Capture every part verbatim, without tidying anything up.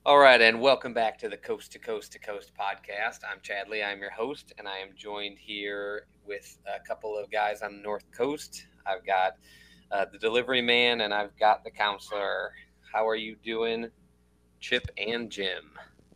All right, and welcome back to the Coast to Coast to Coast podcast. I'm Chad Lee. I'm your host, and I am joined here with a couple of guys on the North Coast. I've got uh, the delivery man, and I've got the counselor. How are you doing, Chip and Jim?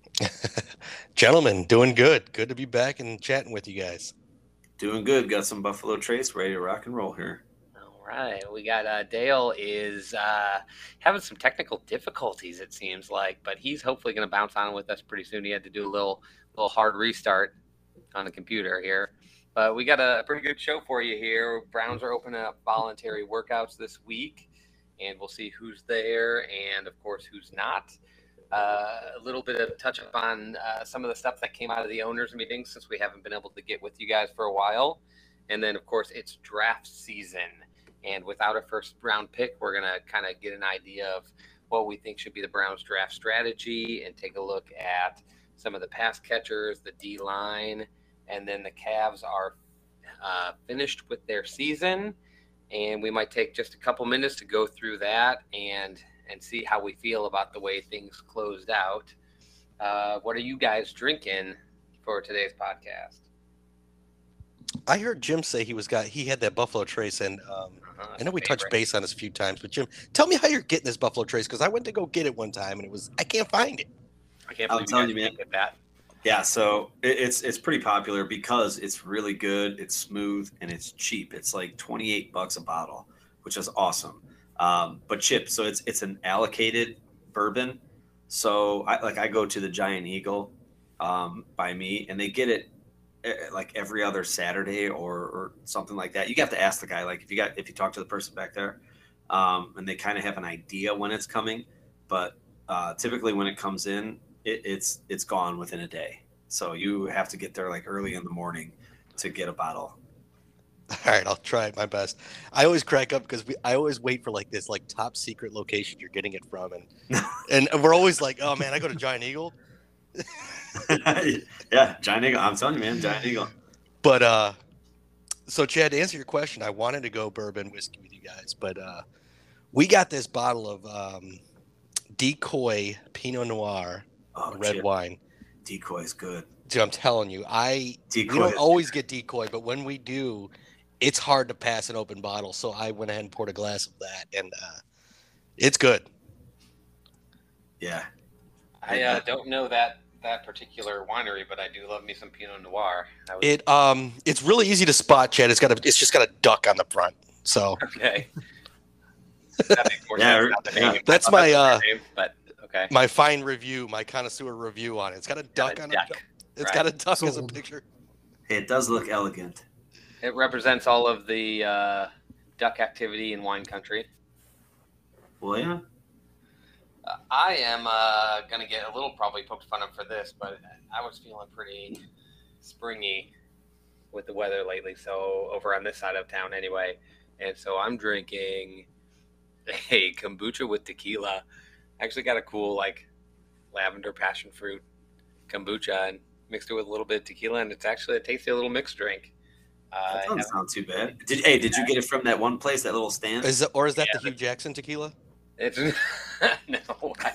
Gentlemen, doing good. Good to be back and chatting with you guys. Doing good. Got some Buffalo Trace ready to rock and roll here. All right, we got uh, Dale is uh, having some technical difficulties, it seems like, but he's hopefully going to bounce on with us pretty soon. He had to do a little little hard restart on the computer here. But we got a pretty good show for you here. Browns are opening up voluntary workouts this week, and we'll see who's there and, of course, who's not. Uh, a little bit of touch up on uh, some of the stuff that came out of the owners' meetings since we haven't been able to get with you guys for a while. And then, of course, it's draft season. And without a first round pick, we're going to kind of get an idea of what we think should be the Browns draft strategy and take a look at some of the pass catchers, the D line, and then the Cavs are uh, finished with their season. And we might take just a couple minutes to go through that and and see how we feel about the way things closed out. Uh, what are you guys drinking for today's podcast? I heard Jim say he was got he had that Buffalo Trace, and um, Uh, I know we touched favorite. base on this a few times. But Jim, tell me how you're getting this Buffalo Trace, because I went to go get it one time and it was I can't find it. I can't I'm believe you telling guys you, man. can't get that. Yeah, so it, it's it's pretty popular because it's really good, it's smooth, and it's cheap. It's like twenty-eight bucks a bottle, which is awesome. Um, but Chip, so it's it's an allocated bourbon. So I like I go to the Giant Eagle um, by me, and they get it eh, like every other Saturday or, or something like that. You have to ask the guy, like if you got if you talk to the person back there, um, and they kind of have an idea when it's coming. But uh, typically, when it comes in, it, it's it's gone within a day. So you have to get there like early in the morning to get a bottle. All right, I'll try my best. I always crack up because we I always wait for like this like top secret location you're getting it from, and and we're always like, oh man, I go to Giant Eagle. Yeah, Giant Eagle. I'm telling you, man, Giant Eagle. But uh, so Chad, to answer your question, I wanted to go bourbon whiskey with you guys, but uh, we got this bottle of um, Decoy Pinot Noir Oh, red Chip, wine. decoy is good. Dude, I'm telling you, I we Decoy don't is always get Decoy, but when we do, it's hard to pass an open bottle. So I went ahead and poured a glass of that, and uh, it's good. yeah. I uh, don't know that that particular winery, but I do love me some Pinot Noir. I was It um, it's really easy to spot, Chad. It's got a, it's just got a duck on the front. So okay. That makes more Yeah, sense. or- Not the yeah. name. I that's thought my that was uh, their name, but okay. my fine review, my connoisseur review on it. It's got a Got duck a on duck. it. It's Right. got a duck as a Sold. picture. Hey, it does look elegant. It represents all of the uh, duck activity in wine country. Well, yeah. Uh, I am uh, gonna get a little probably poked fun of for this, but I was feeling pretty springy with the weather lately. So over on this side of town, anyway, and so I'm drinking a kombucha with tequila. I actually got a cool like lavender passion fruit kombucha and mixed it with a little bit of tequila, and it's actually a tasty little mixed drink. Uh, I That doesn't haven't- sound too bad. Did hey, did you get it from that one place, that little stand? Is it, or is that Yeah, the Hugh Jackson tequila? It's no, I,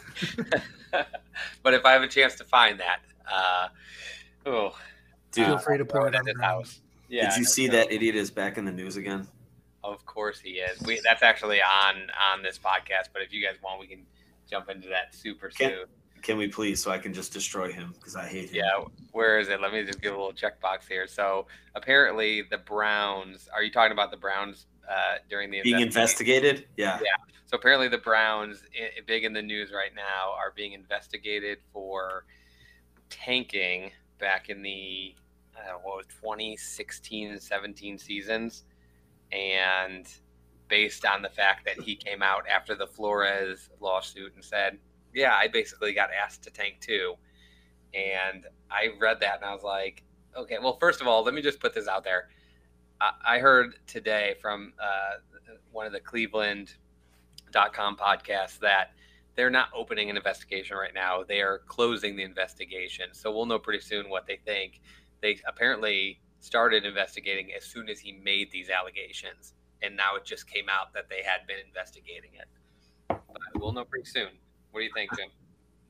but if I have a chance to find that, uh, oh, Dude, Feel uh, free to I'll throw pour it it at on the his ground. house. Yeah, did you no, see no, that idiot is back in the news again? Of course he is. We that's actually on on this podcast. But if you guys want, we can jump into that super Can- soon. Can we please, so I can just destroy him because I hate him. Yeah, where is it? Let me just give a little checkbox here. So apparently, the Browns. Are you talking about the Browns uh, during the Being investigation? investigated? Yeah. Yeah. So apparently, the Browns, i- big in the news right now, are being investigated for tanking back in the I don't know, what was twenty sixteen seventeen seasons, and based on the fact that he came out after the Flores lawsuit and said, "Yeah, I basically got asked to tank too," and I read that and I was like, "Okay, well, first of all, let me just put this out there. I, I heard today from uh, one of the Cleveland dot com podcasts that they're not opening an investigation right now. They are closing the investigation. So we'll know pretty soon what they think. They apparently started investigating as soon as he made these allegations. And now it just came out that they had been investigating it. But we'll know pretty soon. What do you think, Jim?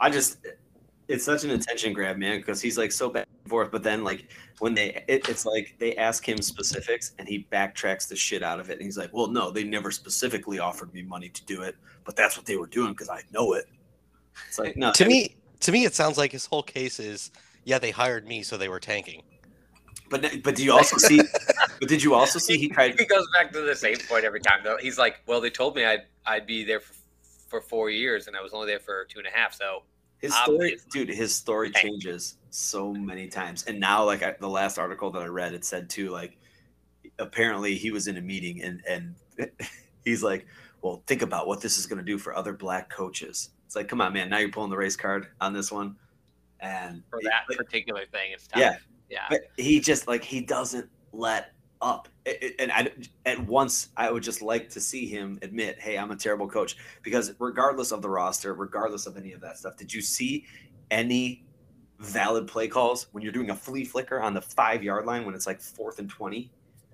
I just, it's such an attention grab, man, because he's like so back and forth. But then, like, when they, it, it's like they ask him specifics and he backtracks the shit out of it. And he's like, well, no, they never specifically offered me money to do it, but that's what they were doing because I know it. It's like, no. To me, to me, it sounds like his whole case is, yeah, they hired me, so they were tanking. But but do you also see? But did you also see he tried? He goes back to the same point every time. Though he's like, "Well, they told me I'd I'd be there for, for four years, and I was only there for two and a half." So his story, dude, his story changes so many times. And now, like I, the last article that I read, it said too, like apparently he was in a meeting and and he's like, "Well, think about what this is going to do for other black coaches." It's like, come on, man. Now you're pulling the race card on this one, and for that it, particular thing, it's tough. Yeah. Yeah, but he just like he doesn't let up, and I at once I would just like to see him admit, "Hey, I'm a terrible coach." Because regardless of the roster, regardless of any of that stuff, did you see any valid play calls when you're doing a flea flicker on the five yard line when it's like fourth and twenty?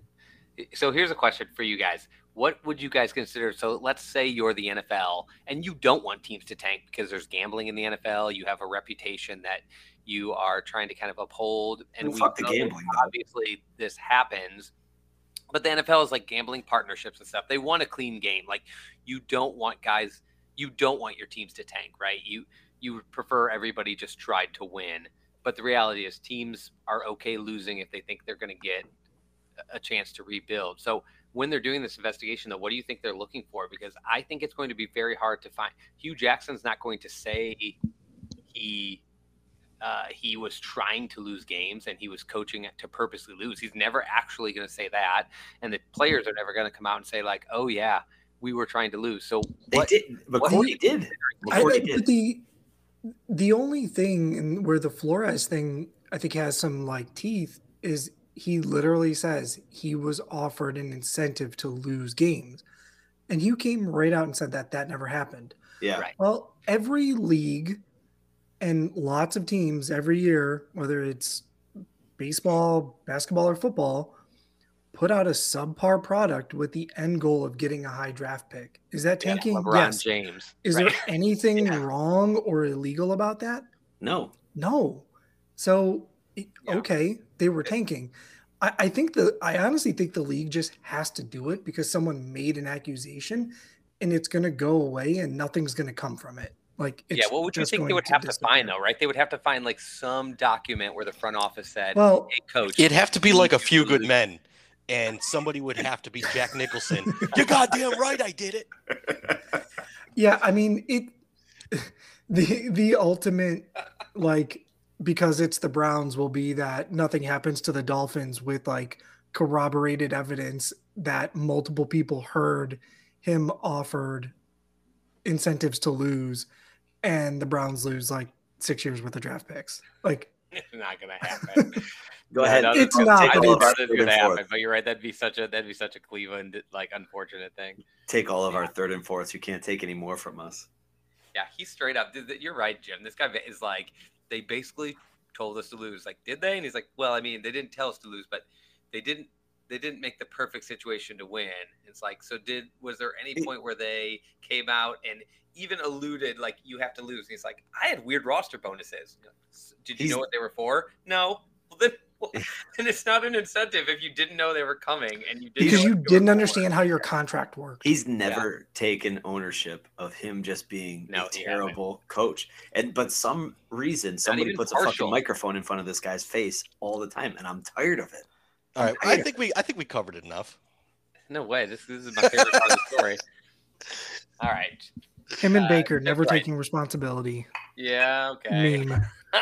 So here's a question for you guys: what would you guys consider? So let's say you're the N F L and you don't want teams to tank because there's gambling in the N F L. You have a reputation that you are trying to kind of uphold, and well, we fuck the gambling. Obviously, this happens, but the N F L is like gambling partnerships and stuff. They want a clean game. Like you don't want guys, you don't want your teams to tank, right? You you would prefer everybody just tried to win, but the reality is teams are okay losing if they think they're going to get a chance to rebuild. So when they're doing this investigation, though, what do you think they're looking for? Because I think it's going to be very hard to find. Hugh Jackson's not going to say he. Uh, he was trying to lose games and he was coaching it to purposely lose. He's never actually going to say that. And the players are never going to come out and say like, oh yeah, we were trying to lose. So they what, did, but what Corey did. I, Corey I, did. The, the only thing where the Flores thing, I think has some like teeth is he literally says he was offered an incentive to lose games. And Hugh came right out and said that that never happened. Yeah. Right. Well, every league and lots of teams every year, whether it's baseball, basketball, or football, put out a subpar product with the end goal of getting a high draft pick. Is that tanking? Yeah, LeBron yes. James. Is right. there anything Yeah. wrong or illegal about that? No. No. So, okay, they were tanking. I, I think the, I honestly think the league just has to do it because someone made an accusation and it's going to go away and nothing's going to come from it. Like, it's yeah, what would you just think they going would to have to disappear. find though, right? They would have to find like some document where the front office said, Well, hey coach. It'd have to be we like a need few to good lose." men, and somebody would have to be Jack Nicholson. You're goddamn right, I did it. yeah, I mean, it, the, the ultimate, like, because it's the Browns will be that nothing happens to the Dolphins with like corroborated evidence that multiple people heard him offered incentives to lose, and the Browns lose like six years worth of draft picks. Like, It's not gonna happen. Go Yeah, ahead. no, It's I not, I but don't it's- know that's gonna happen, but you're right. That'd be such a that'd be such a Cleveland like unfortunate thing. Take all of our third and fourths. You can't take any more from us. Yeah, he's straight up. You're right, Jim. This guy is like, they basically told us to lose. Like, did they? And he's like, well, I mean, they didn't tell us to lose, but they didn't. They didn't make the perfect situation to win. It's like, so did was there any point where they came out and even alluded like you have to lose? And he's like, I had weird roster bonuses. Did you He's- know what they were for? No. Well, then, well, then it's not an incentive if you didn't know they were coming and you didn't because know you what they were didn't for. understand how your contract worked. He's never taken ownership of him just being No, a he terrible coach. And but some reason somebody even puts a partial. fucking microphone in front of this guy's face all the time, and I'm tired of it. All right, I think we I think we covered it enough. No way. This, this is my favorite part of the story. All right. Him and Uh, Baker never right. taking responsibility. Yeah. Okay. Meme.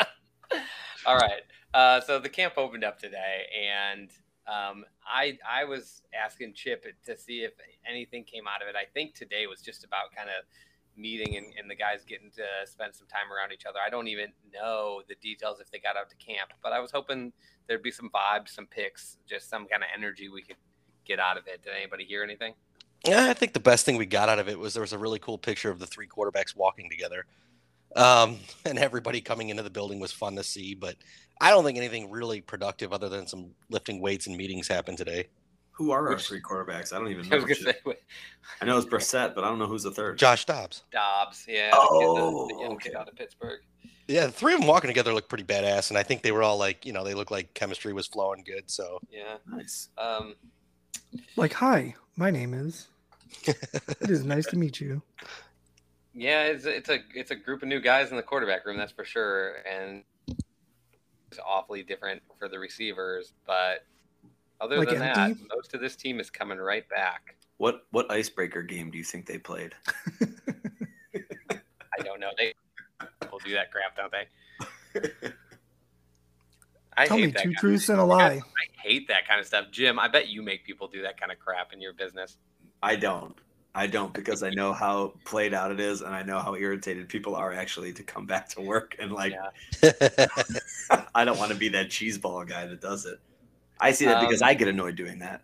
All right. Uh, so the camp opened up today, and um, I I was asking Chip to see if anything came out of it. I think today was just about kind of meeting and, and the guys getting to spend some time around each other. I don't even know the details if they got out to camp, but I was hoping there'd be some vibes, some pics, just some kind of energy we could get out of it. Did anybody hear anything? Yeah, I think the best thing we got out of it was there was a really cool picture of the three quarterbacks walking together. Um, and everybody coming into the building was fun to see, but I don't think anything really productive other than some lifting weights and meetings happened today. Who are our Which- three quarterbacks? I don't even I know. was gonna Chip. say wait, I know it's Brissett, but I don't know who's the third. Josh Dobbs. Dobbs. Yeah. Oh, the, kid, the young kid okay. out of Pittsburgh. Yeah, the three of them walking together look pretty badass, and I think they were all like, you know, they look like chemistry was flowing good. So Yeah. Nice. Um. Like, hi, my name is. It is nice to meet you. Yeah, it's it's a it's a group of new guys in the quarterback room, that's for sure, and it's awfully different for the receivers. But other Like than that, empty? most of this team is coming right back. What what icebreaker game do you think they played? I don't know. They will do that crap, don't they? I Tell hate me that two kind truths of, and a lie. I hate that kind of stuff, Jim. I bet you make people do that kind of crap in your business. I don't. I don't because I know how played out it is, and I know how irritated people are actually to come back to work. And like, Yeah. I don't want to be that cheeseball guy that does it. I see that because Um, I get annoyed doing that.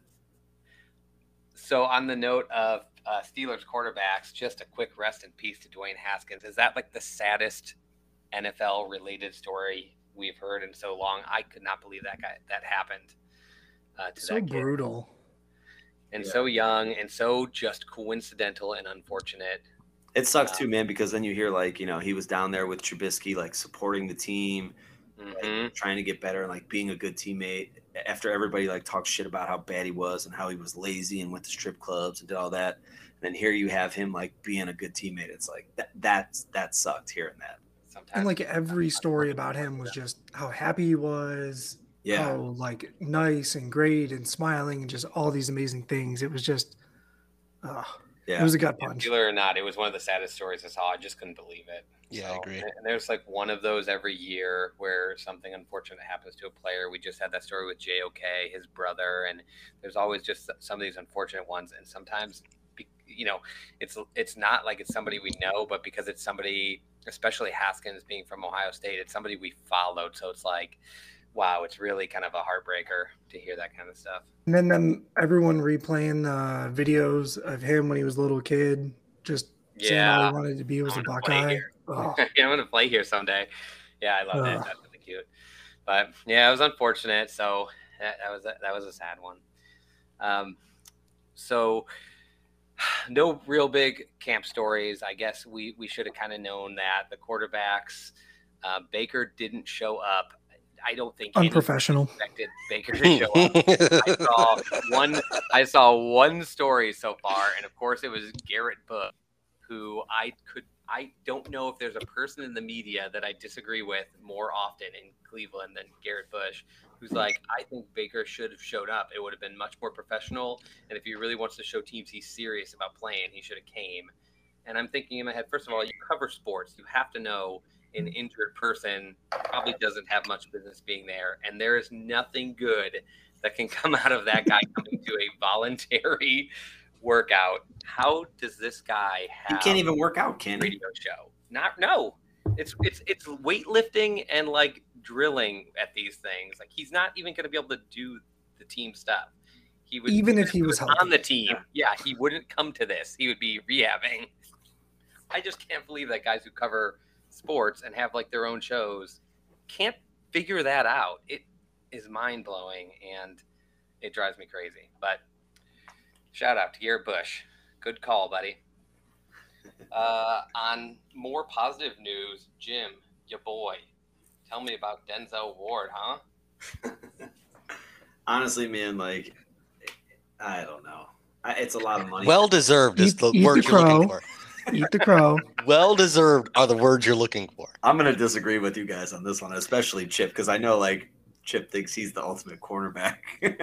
So on the note of uh, Steelers quarterbacks, just a quick rest in peace to Dwayne Haskins. Is that like the saddest N F L related story we've heard in so long? I could not believe that guy that happened uh, to So that kid. brutal. And Yeah. so young and so just coincidental and unfortunate. It sucks um, too, man, because then you hear like, you know, he was down there with Trubisky, like supporting the team, Mhm. like, trying to get better and like being a good teammate. After everybody like talked shit about how bad he was and how he was lazy and went to strip clubs and did all that, and then here you have him like being a good teammate. It's like that that's that sucked hearing that. Sometimes And like every story about him was just how happy he was, Yeah, how like nice and great and smiling and just all these amazing things. It was just, uh, yeah. it was a gut punch. Steeler or not, it was one of the saddest stories I saw. I just couldn't believe it. Yeah, I agree. And there's like one of those every year where something unfortunate happens to a player. We just had that story with J O K, his brother, and there's always just some of these unfortunate ones. And sometimes, be- you know, it's it's not like it's somebody we know, but because it's somebody, especially Haskins being from Ohio State, it's somebody we followed. So it's like, wow, it's really kind of a heartbreaker to hear that kind of stuff. And then them, everyone replaying the videos of him when he was a little kid, just saying all Yeah. he wanted to be was I a wanna play Buckeye. here. Oh, Yeah, I'm gonna play here someday. Yeah, I love that. Ugh. That's really cute. But yeah, it was unfortunate. So that, that was a, that was a sad one. Um, so no real big camp stories. I guess we we should have kind of known that the quarterbacks. Uh, Baker didn't show up. I don't think anyone unprofessional. expected Baker to show up. I saw one. I saw one story so far, and of course, it was Garrett Bush, who I could. I don't know if there's a person in the media that I disagree with more often in Cleveland than Garrett Bush, who's like, I think Baker should have showed up. It would have been much more professional, and if he really wants to show teams he's serious about playing, he should have came. And I'm thinking in my head, first of all, you cover sports, you have to know an injured person probably doesn't have much business being there, and there is nothing good that can come out of that guy coming to a voluntary workout. How does this guy He have can't even work out, a can he? radio show? Not no. It's it's it's weightlifting and like drilling at these things. Like he's not even going to be able to do the team stuff. He would Even if he was on healthy. the team. Yeah, he wouldn't come to this. He would be rehabbing. I just can't believe that guys who cover sports and have like their own shows can't figure that out. It is mind blowing and it drives me crazy. But shout out to Garrett Bush. Good call, buddy. Uh, on more positive news, Jim, your boy, tell me about Denzel Ward, huh? Honestly, man, like I don't know. I, it's a lot of money. Well deserved is Eat- the eat word the you're looking crow. for. Eat the crow. Well deserved are the words you're looking for. I'm gonna disagree with you guys on this one, especially Chip, because I know like Chip thinks he's the ultimate cornerback.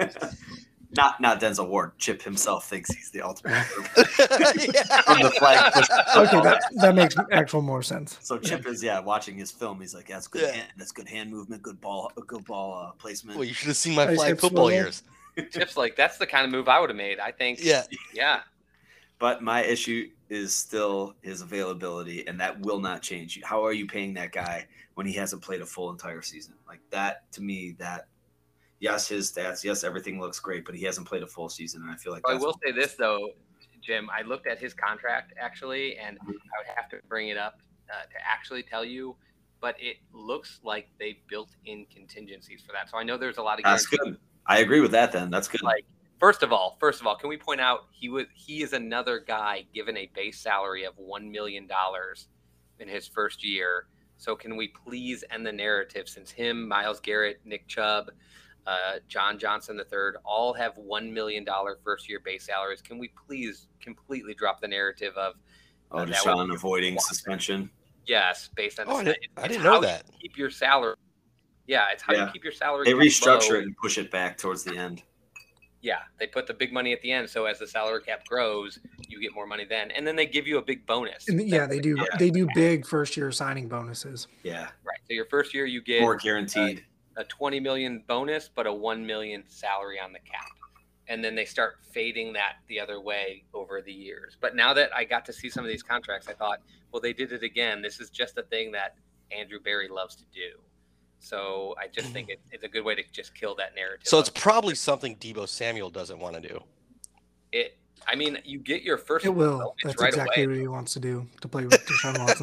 not not Denzel Ward. Chip himself thinks he's the ultimate cornerback. From the flag. Okay, that, that makes actual more sense. So Chip is yeah watching his film. He's like, that's good. Yeah. Hand, that's good hand movement. Good ball. Good ball uh, placement. Well, you should have seen my Nice flag hip football swivel. years. Chip's like, that's the kind of move I would have made. I think, Yeah. yeah. But my issue is still his availability, and that will not change. How are you paying that guy when he hasn't played a full entire season? Like that, to me, that yes, his stats, yes, everything looks great, but he hasn't played a full season, and I feel like I that's will say this though, Jim. I looked at his contract actually, and I would have to bring it up uh, to actually tell you, but it looks like they built in contingencies for that. So I know there's a lot of that's guarantees, good. I agree with that. Then that's good. like First of all, first of all, can we point out he was he is another guy given a base salary of one million dollars in his first year. So can we please end the narrative since him, Myles Garrett, Nick Chubb, uh, John Johnson the third all have one million dollars first year base salaries? Can we please completely drop the narrative of Oh, uh, that Deshaun was- avoiding suspension. Yes, based on Oh, I the, didn't- I it's didn't how know you that. keep your salary. Yeah, it's how Yeah. you keep your salary. They cap restructure low. it and push it back towards the end. Yeah, they put the big money at the end, so as the salary cap grows, you get more money then, and then they give you a big bonus. And yeah, That's they the- do. Yeah. They do big first year signing bonuses. Yeah, Right. So your first year, you get more guaranteed. a twenty million bonus, but a one million salary on the cap, and then they start fading that the other way over the years. But now that I got to see some of these contracts, I thought, well, they did it again. This is just a thing that Andrew Berry loves to do. So I just think it, it's a good way to just kill that narrative. So it's of- probably something Deebo Samuel doesn't want to do. it. I mean, you get your first. It will. bonus That's right exactly away. what he wants to do to play with Deshaun Watson.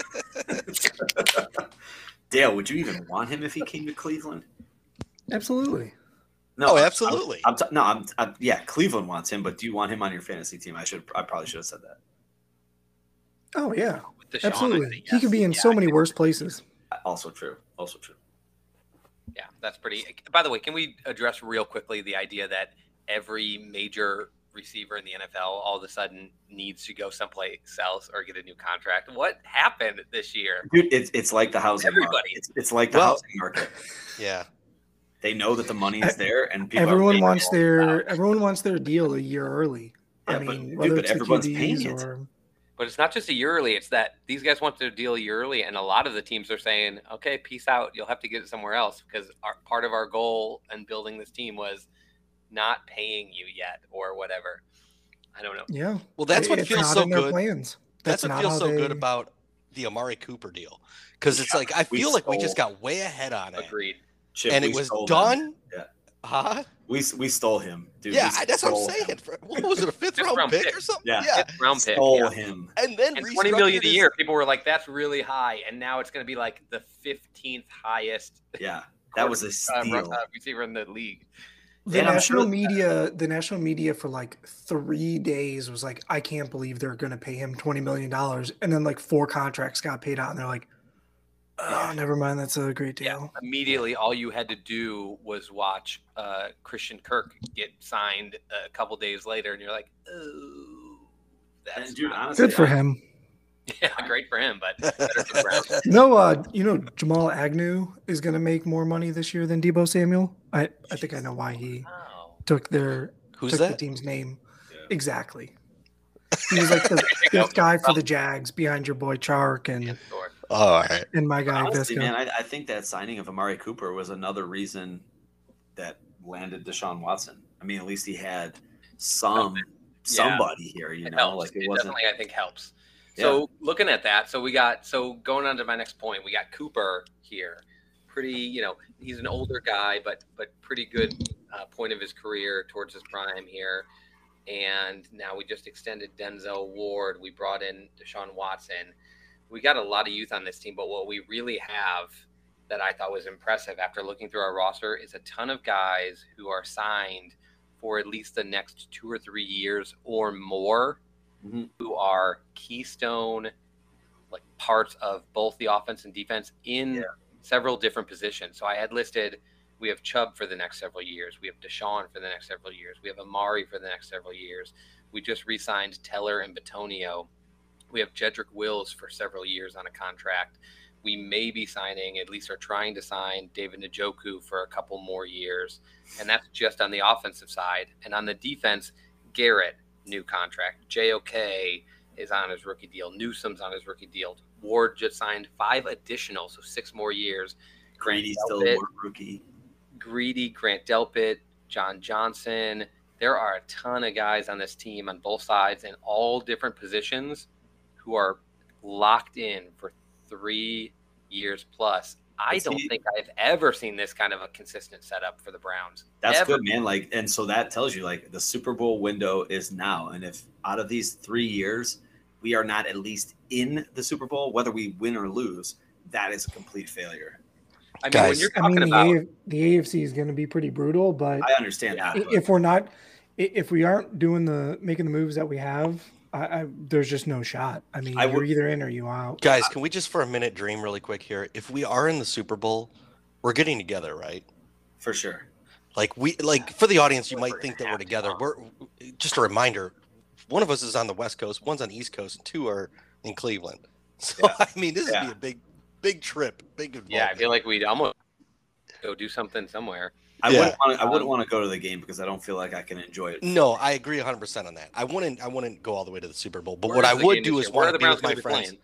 Dale, would you even want him if he came to Cleveland? Absolutely. No, Oh, I'm- absolutely. I'm, I'm t- no, I'm, I'm yeah. Cleveland wants him, but do you want him on your fantasy team? I should. I probably should have said that. Oh yeah, With Deshaun, I absolutely. think, He could be yes. in Yeah, so I many think- worse places. Also true. Also true. Yeah, that's pretty. By the way, can we address real quickly the idea that every major receiver in the N F L all of a sudden needs to go someplace else or get a new contract? What happened this year? Dude, it's it's like the housing Everybody. market. It's, it's like the Well- housing market. Yeah. They know that the money is there, and people are Everyone waiting wants all it their out. everyone wants their deal a year early. Yeah, I but- mean, dude, whether but it's the everyone's Q paying Bs it. or But it's not just a year early. It's that these guys want their deal a year early, and a lot of the teams are saying, "Okay, peace out. You'll have to get it somewhere else," because our, part of our goal in building this team was not paying you yet or whatever. I don't know. yeah. Well, that's what it's feels not so in their good. plans. That's, what not feels how so good they- about the Amari Cooper deal. Because it's Yeah, like I we feel like we just stole- got way ahead on it. Agreed. Chip, And we it was stole them. done. Yeah. Huh? We we stole him, dude. Yeah, we I- that's what I'm stole saying. him. For- What was it, a fifth Fifth round round pick pick. or something? Yeah. yeah. Fifth round pick. Stole yeah. him. And then And twenty million restructured a his- year, people were like, "That's really high," and now it's going to be like the fifteenth highest Yeah, that was a uh, steal. uh, receiver in the league. The And I'm national sure- media, the national media for like three days was like, I can't believe they're going to pay him twenty million dollars, and then like four contracts got paid out, and they're like, oh, never mind, that's a great deal. Immediately, all you had to do was watch uh, Christian Kirk get signed a couple days later, and you're like, "Oh, that's And dude, not- honestly, Good for I- him. yeah, great for him." But better for the Browns. No, uh, you know, Jamal Agnew is going to make more money this year than Debo Samuel. I, I think I know why he Oh. took their Who's took the that? team's name. Yeah. Exactly. He was like the fifth guy for the Jags behind your boy Chark and, Yeah, sure. Oh, all right. and my guy Honestly, Visca. man, I, I think that signing of Amari Cooper was another reason that landed Deshaun Watson. I mean, at least he had some somebody here, you It know, helps. like it It wasn't. definitely, I think, helps. So looking at that, so we got so going on to my next point, we got Cooper here. Pretty, you know, he's an older guy, but but pretty good uh, point of his career towards his prime here. And now we just extended Denzel Ward. We brought in Deshaun Watson. We got a lot of youth on this team, but what we really have that I thought was impressive after looking through our roster is a ton of guys who are signed for at least the next two or three years or more, Mhm. who are keystone like parts of both the offense and defense in Yeah. several different positions. So I had listed we have Chubb for the next several years. We have Deshaun for the next several years. We have Amari for the next several years. We just re-signed Teller and Batonio. We have Jedrick Wills for several years on a contract. We may be signing, at least are trying to sign, David Njoku for a couple more years. And that's just on the offensive side. And on the defense, Garrett, new contract. J O K is on his rookie deal. Newsom's on his rookie deal. Ward just signed five additional, so six more years. Grady's still Delpit, a rookie. Greedy, Grant Delpit, John Johnson. There are a ton of guys on this team on both sides in all different positions who are locked in for three years plus. I But don't see- think I've ever seen this kind of a consistent setup for the Browns. That's Ever. good, man. Like, and so that tells you, like, the Super Bowl window is now. And if out of these three years, we are not at least in the Super Bowl, whether we win or lose, that is a complete failure. I mean, when Guys, you're I talking mean, the, about A- the A F C is going to be pretty brutal, but I understand Yeah. that. but- if we're not i- if we aren't doing the making the moves that we have, I, I there's just no shot. I mean, I you're would- either in or you out. Guys, can we just for a minute dream really quick here? If we are in the Super Bowl, we're getting together, right? For sure. Like we like for the audience, you We're might gonna think that we're have to, together. huh? We're just a reminder. One of us is on the West Coast, one's on the East Coast, and two are in Cleveland. So Yeah. I mean, this Yeah. would be a big, big trip, big involvement. Yeah, I feel like we'd almost go do something somewhere. I Yeah. wouldn't want to. I wouldn't Um, want to go to the game because I don't feel like I can enjoy it. No, I agree one hundred percent on that. I wouldn't. I wouldn't go all the way to the Super Bowl. But Where what is I the would game do this is year? Where want are to the be with Browns my gonna be friends. playing?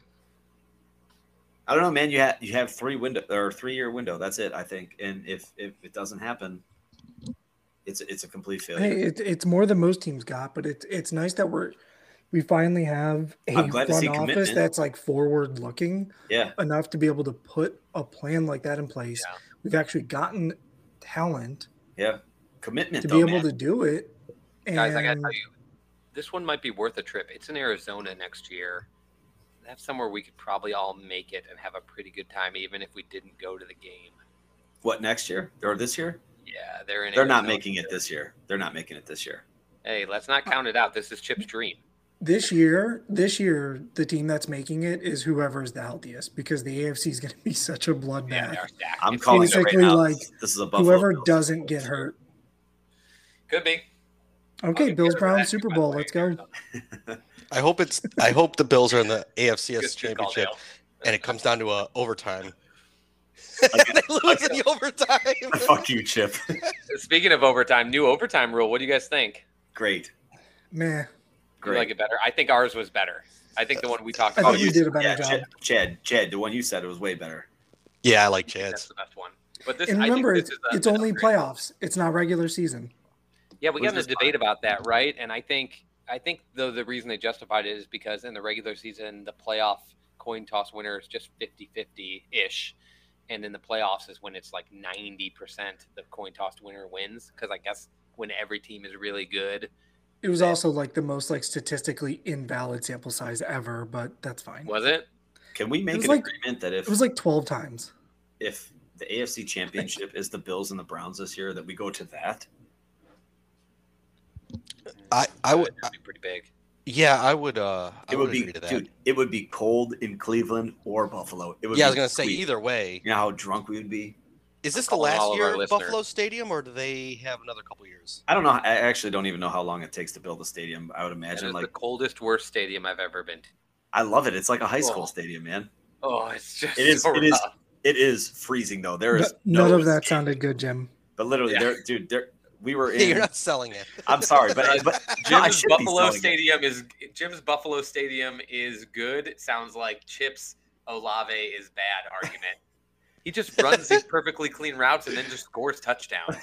I don't know, man. You have you have three window or three year window. That's it, I think. And if if it doesn't happen, it's it's a complete failure. Hey, it, it's more than most teams got, but it's it's nice that we're we finally have a I'm glad to front see office commitment. that's like forward looking Yeah, enough to be able to put a plan like that in place. Yeah. We've actually gotten talent yeah. Commitment to though, be able man. to do it. And Guys, I gotta tell you, this one might be worth a trip. It's in Arizona next year. That's somewhere we could probably all make it and have a pretty good time, even if we didn't go to the game. What next year or this year? Yeah, they're in. They're not Arizona. making it this year. They're not making it this year. Hey, let's not count it out. This is Chip's dream. this year, this year, the team that's making it is whoever is the healthiest because the A F C is going to be such a Yeah, bloodbath. they are stacked. I'm It's calling it right basically now. like This is a Buffalo Whoever Bills. doesn't get hurt. Could be. Okay, get Bills together for Browns that, Super by the Bowl. way, Let's in go. Arizona. I hope it's. I hope the Bills are in the A F C Good- S good call, championship, Dale. and it comes down to a overtime. and they lose in the overtime. Fuck you, Chip. Speaking of overtime, new overtime rule. What do you guys think? Great. Meh. Do Great. you like it better? I think ours was better. I think the one we talked I about. think we you- did a better yeah, job. Chad, Chad, Chad, the one you said it was way better. Yeah, I like That's Chad's. the best one. But this, And I think remember, this it's, is a- it's an only upgrade. playoffs. It's not regular season. Yeah, we Which got in a is debate fine. about that, right? And I think I think though the reason they justified it is because in the regular season, the playoff coin toss winner is just fifty-fifty-ish. And in the playoffs is when it's like ninety percent the coin tossed winner wins. Because I guess when every team is really good. It was also like the most like statistically invalid sample size ever, but that's fine. Was it? Can we make was an like- agreement that if It was like twelve times. if the A F C Championship is the Bills and the Browns this year, that we go to that? I, I would. That'd be pretty big. Yeah, I would. Uh, I It would would be, agree to that. dude. It would be cold in Cleveland or Buffalo. It would. Yeah, I be was gonna say sweet. either way. You know how drunk we would be. Is this the calling last all of year our of listeners. Buffalo Stadium, or do they have another couple years? I don't know. I actually don't even know how long it takes to build a stadium. I would That imagine is the like coldest, worst stadium I've ever been to. I love it. It's like a high school Oh. stadium, man. Oh, it's just It is. so It is. rough. It is freezing though. There is N- no None of that escape. sounded good, Jim. But literally, Yeah. there, dude. There, we were Yeah, in. you're not selling it. I'm sorry, but, but no, I Jim's should be Buffalo selling it. Stadium is Jim's Buffalo Stadium is good. It sounds like Chip's Olave is bad argument. He just runs these perfectly clean routes and then just scores touchdowns.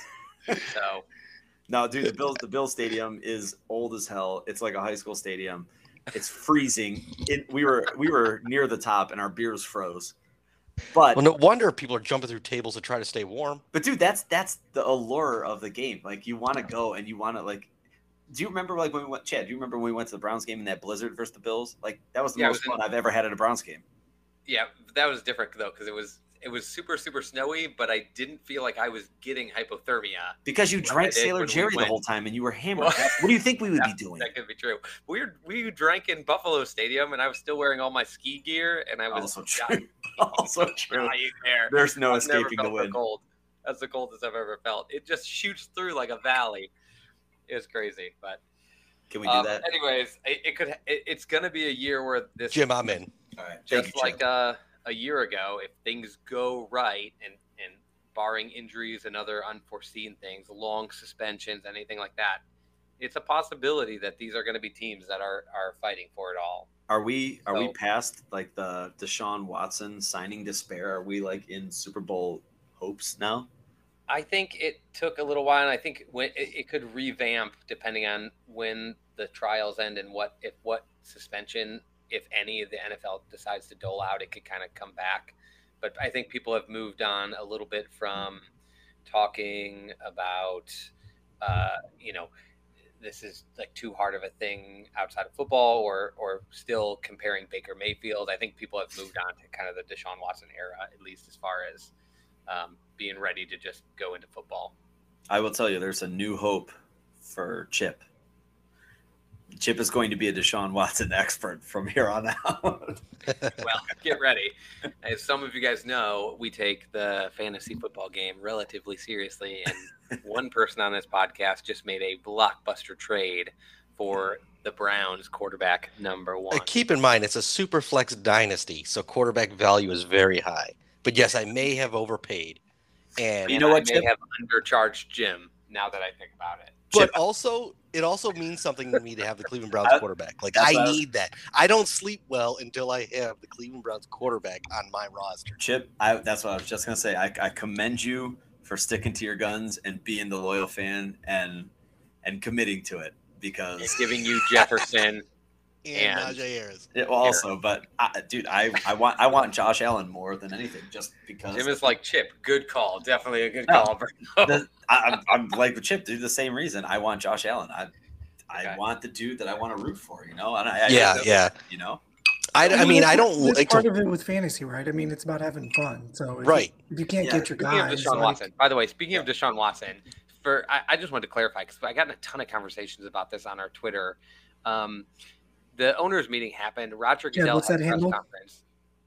So No, dude, the Bills the Bill Stadium is old as hell. It's like a high school stadium. It's freezing. It, we were we were near the top and our beers froze. But Well, no wonder people are jumping through tables to try to stay warm. but dude, that's that's the allure of the game. Like you want to go and you want to like. Do you remember like when we went, Chad? Do you remember when we went to the Browns game in that blizzard versus the Bills? Like that was the Yeah, it most was in- fun I've ever had at a Browns game. yeah, that was different though because it was it was super super snowy, but I didn't feel like I was getting hypothermia. Because you What I drank did Sailor when we Jerry the went. whole time and you were hammered. Well- what do you think we would be Yeah, doing? That could be true. We were we drank in Buffalo Stadium, and I was still wearing all my ski gear, and I was Also true. Also true. dying there. There's no I've never escaping the felt so wind. cold. That's the coldest I've ever felt. It just shoots through like a valley. It was crazy, but Can we do um, that? anyways, it, it could. It, it's gonna be a year where this Jim, I'm in. All right. Thank just you, like Chad. uh, a year ago, if things go right and and barring injuries and other unforeseen things, long suspensions, anything like that, it's a possibility that these are going to be teams that are are fighting for it all. Are we are we So- past like the Deshaun Watson signing despair? Are we like in Super Bowl hopes now? I think it took a little while, and I think when it, it could revamp depending on when the trials end and what if what suspension, if any, the N F L decides to dole out, it could kind of come back. But I think people have moved on a little bit from talking about, uh, you know, this is like too hard of a thing outside of football, or or still comparing Baker Mayfield. I think people have moved on to kind of the Deshaun Watson era, at least as far as um, being ready to just go into football. I will tell you, there's a new hope for Chip. Chip is going to be a Deshaun Watson expert from here on out. Well, get ready. As some of you guys know, we take the fantasy football game relatively seriously, and one person on this podcast just made a blockbuster trade for the Browns quarterback number one. Uh, keep in mind, it's a super flex dynasty, so quarterback value is very high. But yes, I may have overpaid. And you know what, I may Chip? have undercharged Jim, now that I think about it. But Chip. also, it also means something to me to have the Cleveland Browns I- quarterback. Like, that's I what I was- need that. I don't sleep well until I have the Cleveland Browns quarterback on my roster. Chip, I, that's what I was just going to say. I, I commend you for sticking to your guns and being the loyal fan and and committing to it because It's giving you Jefferson. And, And- Najee Harris. it well, also, but I, dude, I, I want I want Josh Allen more than anything, just because. Jim is like, Chip, good call. Definitely a good No. call, Bruno. the, I, I'm, I'm like with Chip, dude. The same reason I want Josh Allen. I I Okay. want the dude that I want to root for. You know, and I, I Yeah, yeah. You know, I, I mean, that's- I don't That's like part to, of it with fantasy, right? I mean, it's about having fun. So if right. you, if you can't Yeah. get your Speaking of guys, Deshaun like, Watson, by the way, speaking of Deshaun Watson, for I, I just wanted to clarify because I got in a ton of conversations about this on our Twitter. Um, the owners' meeting happened. Roger Yeah, Goodell what's had that a press handle? conference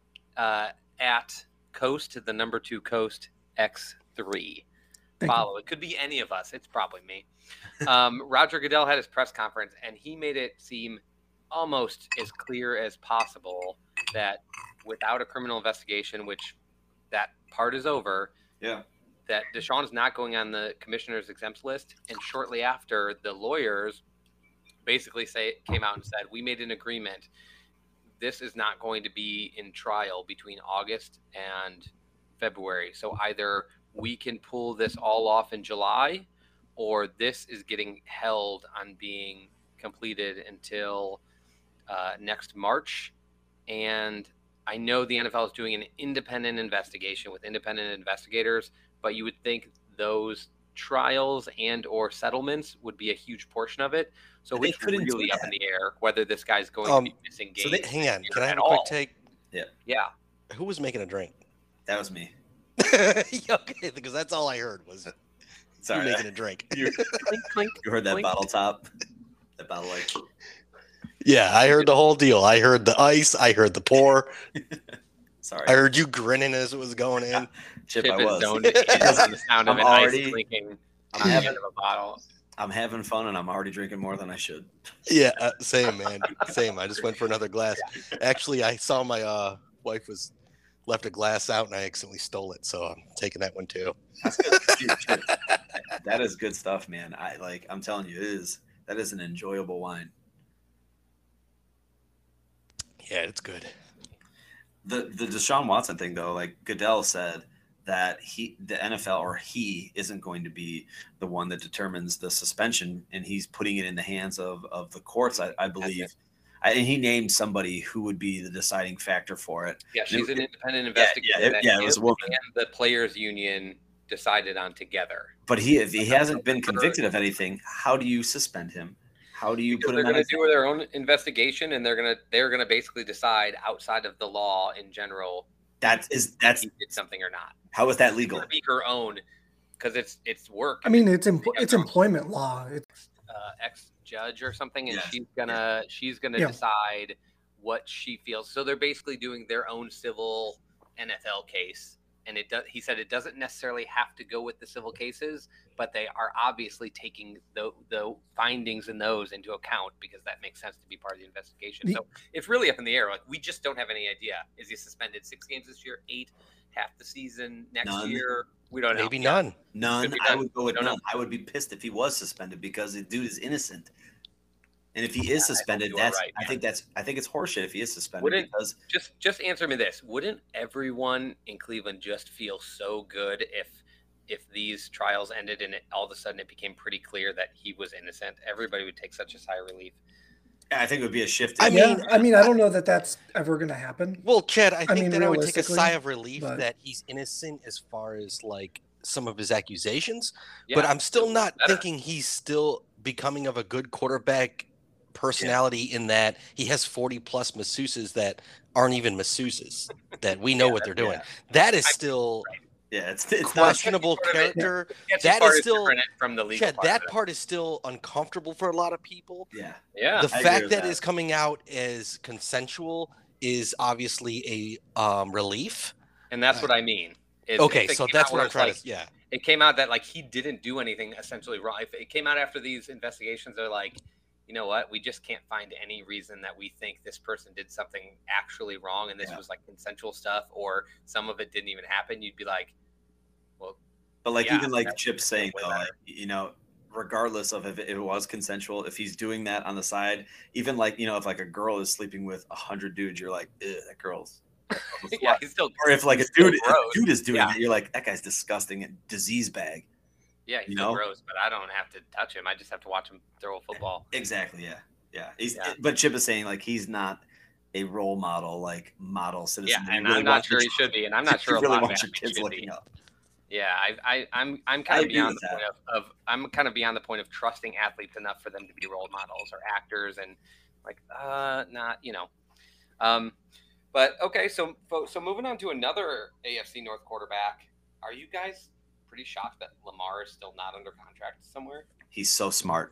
uh, at Coast, the number two Coast X three. Thank you. Follow. It could be any of us. It's probably me. Um, Roger Goodell had his press conference, and he made it seem almost as clear as possible that without a criminal investigation, which that part is over, yeah. that Deshaun is not going on the commissioner's exempt list. And shortly after, the lawyers basically say came out and said, we made an agreement. This is not going to be in trial between August and February. So either we can pull this all off in July, or this is getting held on being completed until uh, next March. And I know the N F L is doing an independent investigation with independent investigators, but you would think those trials and or settlements would be a huge portion of it. So They it's couldn't do really up that. in the air whether this guy's going Um, to be missing so games. they- Hang on. Can I have at a quick all. take? Yeah. Who was making a drink? That was me. Okay, because that's all I heard was you Sorry, making a drink. you, Clink, clink. you heard that Clink. bottle top, that bottle like. Yeah, I heard the whole deal. I heard the ice. I heard the pour. Sorry, I heard you grinning as it was going in. Chip. Chip I is was. zoned in on the sound of I'm an already- ice clinking I'm on the having, end of a bottle. I'm having fun, and I'm already drinking more than I should. Yeah, uh, same man, same. I just went for another glass. Actually, I saw my uh, wife was left a glass out, and I accidentally stole it, so I'm taking that one too. That's good. Dude, Chip, that is good stuff, man. I like. I'm telling you, it is. That is an enjoyable wine. Yeah, it's good. The the Deshaun Watson thing, though, like Goodell said that he, the N F L or he, isn't going to be the one that determines the suspension, and he's putting it in the hands of of the courts. I, I believe. I, and he named somebody who would be the deciding factor for it. Yeah, she's an It- independent investigator. yeah, it- that yeah, it was a him woman. And the players' union decided on together. But he, if he hasn't been Sure. convicted of anything, how do you suspend him? How do you Because put they're him going on? to do their own investigation, and they're going to they're going to basically decide outside of the law in general That is if that's he did something or not. how is that It's legal? going to be her own because it's it's work. I mean, it's em- They have it's their own, employment law. It's, uh, ex judge or something, and Yes. she's gonna she's gonna Yeah. decide what she feels. So they're basically doing their own civil N F L case, and it does. He said it doesn't necessarily have to go with the civil cases, but they are obviously taking the the findings in those into account because that makes sense to be part of the investigation. The- So it's really up in the air. Like we just don't have any idea. Is he suspended six games this year, eight, half the season next None. year? We don't know. Maybe Yeah. none. None. Could be I done. would go We with don't know. none. I would be pissed if he was suspended because the dude is innocent. And if he is I hope suspended, you are that's right, I man. think that's I think it's horseshit if he is suspended Wouldn't- because Just just answer me this. Wouldn't everyone in Cleveland just feel so good if if these trials ended and it, all of a sudden it became pretty clear that he was innocent? Everybody would take such a sigh of relief. I think it would be a shift. I in- yeah, mean- I mean, I don't know that that's ever going to happen. Well, Chad, I think mean, that I would take a realistically, sigh of relief but- that he's innocent as far as like some of his accusations, Yeah, but I'm still not better. thinking he's still becoming of a good quarterback personality in that he has forty plus masseuses that aren't even masseuses that we know Yeah, what they're yeah. doing. That is I- still Yeah. Yeah, it's it's not. questionable Sort of it- character. Sketchy That part is is still different from the legal Chad, part. that of it. part is still uncomfortable for a lot of people. Yeah, Yeah. The I agree fact with that that. is coming out as consensual is obviously a um, relief. And that's what I mean. is Okay, if it so came that's out what where I'm it's trying like, to. Yeah, It came out that like he didn't do anything essentially wrong. If it came out after these investigations, they're like, you know what? We just can't find any reason that we think this person did something actually wrong, and this Yeah. was like consensual stuff, or some of it didn't even happen. You'd be like, well, but like Yeah, even like that's Chip's saying way though, better. like, you know, regardless of if it was consensual, if he's doing that on the side, even like you know, if like a girl is sleeping with a hundred dudes, you're like, Ew, that girl's. that girl's a yeah, slut." he's still, Or if like a he's still dude, if gross. a dude is doing Yeah. it, you're like, that guy's disgusting and disease bag. yeah, he's you still know? gross, but I don't have to touch him. I just have to watch him throw a football. Exactly. Yeah. Yeah. He's, Yeah. But Chip is saying like he's not a role model, like model citizen. Yeah, that he and really I'm not wants sure your- he should be, and I'm not sure you a really lot of want your athletes kids should looking be. up. Yeah, I, I, I'm, I'm I kind of agree beyond with the that. point of, of, I'm kind of beyond the point of trusting athletes enough for them to be role models or actors, and like, uh, not, you know, um, but okay, so, so moving on to another A F C North quarterback, are you guys pretty shocked that Lamar is still not under contract somewhere? He's so smart.